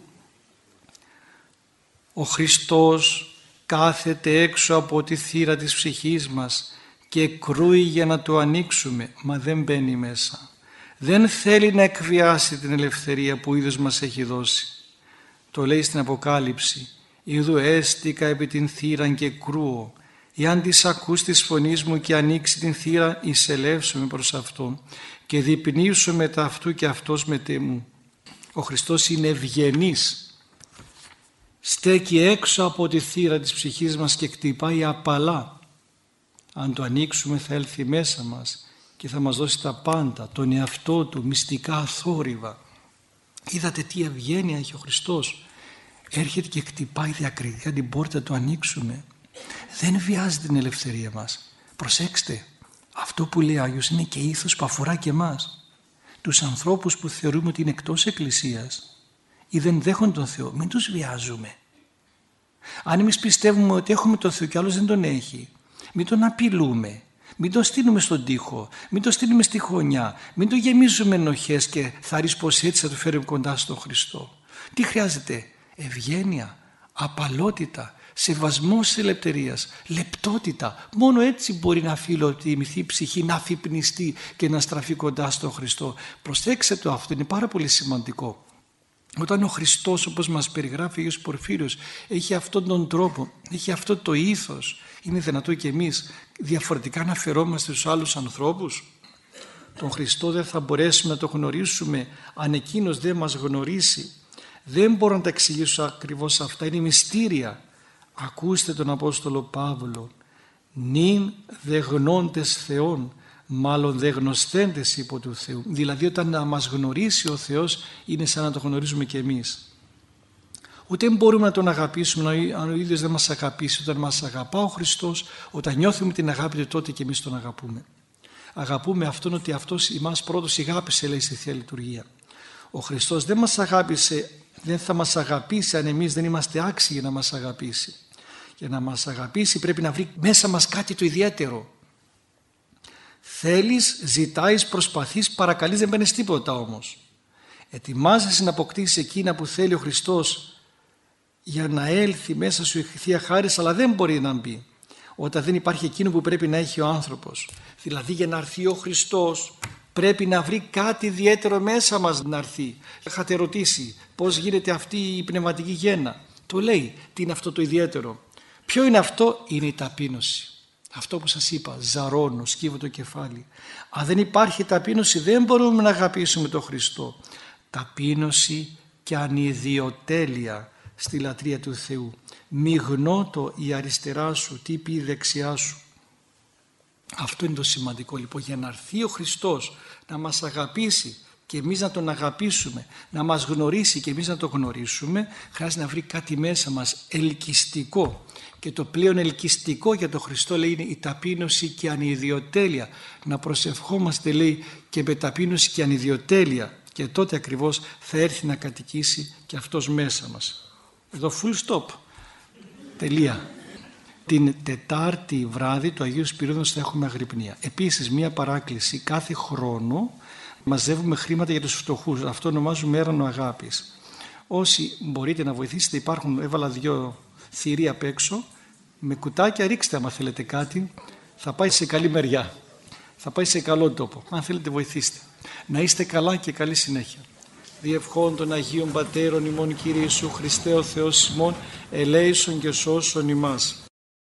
Ο Χριστός κάθεται έξω από τη θύρα της ψυχής μας και κρούει για να το ανοίξουμε, μα δεν μπαίνει μέσα. Δεν θέλει να εκβιάσει την ελευθερία που ο ίδιος μας έχει δώσει. Το λέει στην Αποκάλυψη, «Ιδού έστικα επί την θύραν και κρούω. Εάν της ακούς της φωνής μου και ανοίξει την θύρα, εισελεύσουμε προς αυτό και διπνίσουμε μετά αυτού και αυτός μετέ μου». Ο Χριστός είναι ευγενής. Στέκει έξω από τη θύρα της ψυχής μας και χτυπάει απαλά. Αν το ανοίξουμε θα έλθει μέσα μας και θα μας δώσει τα πάντα, τον εαυτό του, μυστικά αθόρυβα. Είδατε τι ευγένεια έχει ο Χριστός. Έρχεται και χτυπάει διακριτικά την πόρτα, του ανοίξουμε. Δεν βιάζει την ελευθερία μας. Προσέξτε, αυτό που λέει ο Άγιος είναι και ήθος που αφορά και εμάς. Τους ανθρώπους που θεωρούμε ότι είναι εκτός εκκλησίας ή δεν δέχονται τον Θεό, μην τους βιάζουμε. Αν εμείς πιστεύουμε ότι έχουμε τον Θεό και άλλος δεν τον έχει, μην τον απειλούμε, μην τον στείλουμε στον τοίχο, μην τον στείλουμε στη χωνιά, μην τον γεμίζουμε ενοχές και θαρρείς πως έτσι θα το φέρουμε κοντά στον Χριστό. Τι χρειάζεται? Ευγένεια, απαλότητα, σεβασμός της ελευθερίας, λεπτότητα. Μόνο έτσι μπορεί να φιλοτιμηθεί η ψυχή, να αφυπνιστεί και να στραφεί κοντά στον Χριστό. Προσέξτε το, αυτό είναι πάρα πολύ σημαντικό. Όταν ο Χριστός, όπως μας περιγράφει ο Άγιος Πορφύριος, έχει αυτόν τον τρόπο, έχει αυτό το ήθος, είναι δυνατό και εμείς διαφορετικά να φερόμαστε στους άλλους ανθρώπους? Τον Χριστό δεν θα μπορέσουμε να το γνωρίσουμε αν εκείνος δεν μας γνωρίσει. Δεν μπορώ να τα εξηγήσω ακριβώς αυτά, είναι μυστήρια. Ακούστε τον Απόστολο Παύλο. Νυν δε γνώντες Θεόν, μάλλον δε γνωστέντες υπό του Θεού. Δηλαδή όταν να μας γνωρίσει ο Θεός είναι σαν να το γνωρίζουμε και εμείς. Ούτε μπορούμε να τον αγαπήσουμε αν ο ίδιος δεν μας αγαπήσει. Όταν μας αγαπά ο Χριστός, όταν νιώθουμε την αγάπη του, τότε και εμείς τον αγαπούμε. Αγαπούμε αυτόν ότι αυτός εμάς πρώτος αγάπησε, λέει στη Θεία Λειτουργία. Ο Χριστός δεν μας αγάπησε, δεν θα μας αγαπήσει αν εμείς δεν είμαστε άξιοι για να μας αγαπήσει. Για να μας αγαπήσει πρέπει να βρει μέσα μας κάτι το ιδιαίτερο. Θέλεις, ζητάεις, προσπαθείς, παρακαλείς, δεν παίρνεις τίποτα όμως. Ετοιμάζεσαι να αποκτήσεις εκείνα που θέλει ο Χριστός για να έλθει μέσα σου η Θεία Χάρις, αλλά δεν μπορεί να μπει όταν δεν υπάρχει εκείνο που πρέπει να έχει ο άνθρωπος. Δηλαδή για να έρθει ο Χριστός πρέπει να βρει κάτι ιδιαίτερο μέσα μας να έρθει. Είχατε ρωτήσει πώς γίνεται αυτή η πνευματική γέννα. Το λέει, τι είναι αυτό το ιδιαίτερο. Ποιο είναι αυτό? Είναι η ταπείνωση. Αυτό που σας είπα, ζαρώνω, σκύβω το κεφάλι. Αν δεν υπάρχει ταπείνωση δεν μπορούμε να αγαπήσουμε τον Χριστό. Ταπείνωση και ανιδιοτέλεια στη λατρεία του Θεού. Μη γνώτο η αριστερά σου, τι πει η δεξιά σου. Αυτό είναι το σημαντικό λοιπόν, για να έρθει ο Χριστός να μας αγαπήσει και εμείς να τον αγαπήσουμε, να μας γνωρίσει και εμείς να τον γνωρίσουμε, χρειάζεται να βρει κάτι μέσα μας ελκυστικό. Και το πλέον ελκυστικό για τον Χριστό, λέει, είναι η ταπείνωση και ανιδιοτέλεια. Να προσευχόμαστε, λέει, και με ταπείνωση και ανιδιοτέλεια, και τότε ακριβώς θα έρθει να κατοικήσει και αυτός μέσα μας. Εδώ full stop. Τελεία. Την Τετάρτη βράδυ του Αγίου Σπυρίδωνος θα έχουμε αγρυπνία. Επίσης μία παράκληση, κάθε χρόνο μαζεύουμε χρήματα για τους φτωχούς. Αυτό ονομάζουμε έρανο αγάπης. Όσοι μπορείτε να βοηθήσετε, υπάρχουν, έβαλα δυο θηροί απ' έξω, με κουτάκια, ρίξτε άμα θέλετε κάτι, θα πάει σε καλή μεριά. Θα πάει σε καλό τόπο. Αν θέλετε βοηθήστε. Να είστε καλά και καλή συνέχεια. Διευχών των Αγίων Πατέρων ημών Κύριε Ιησού Χριστέ ο Θεός ημών, ελέησον και σώσον ημάς.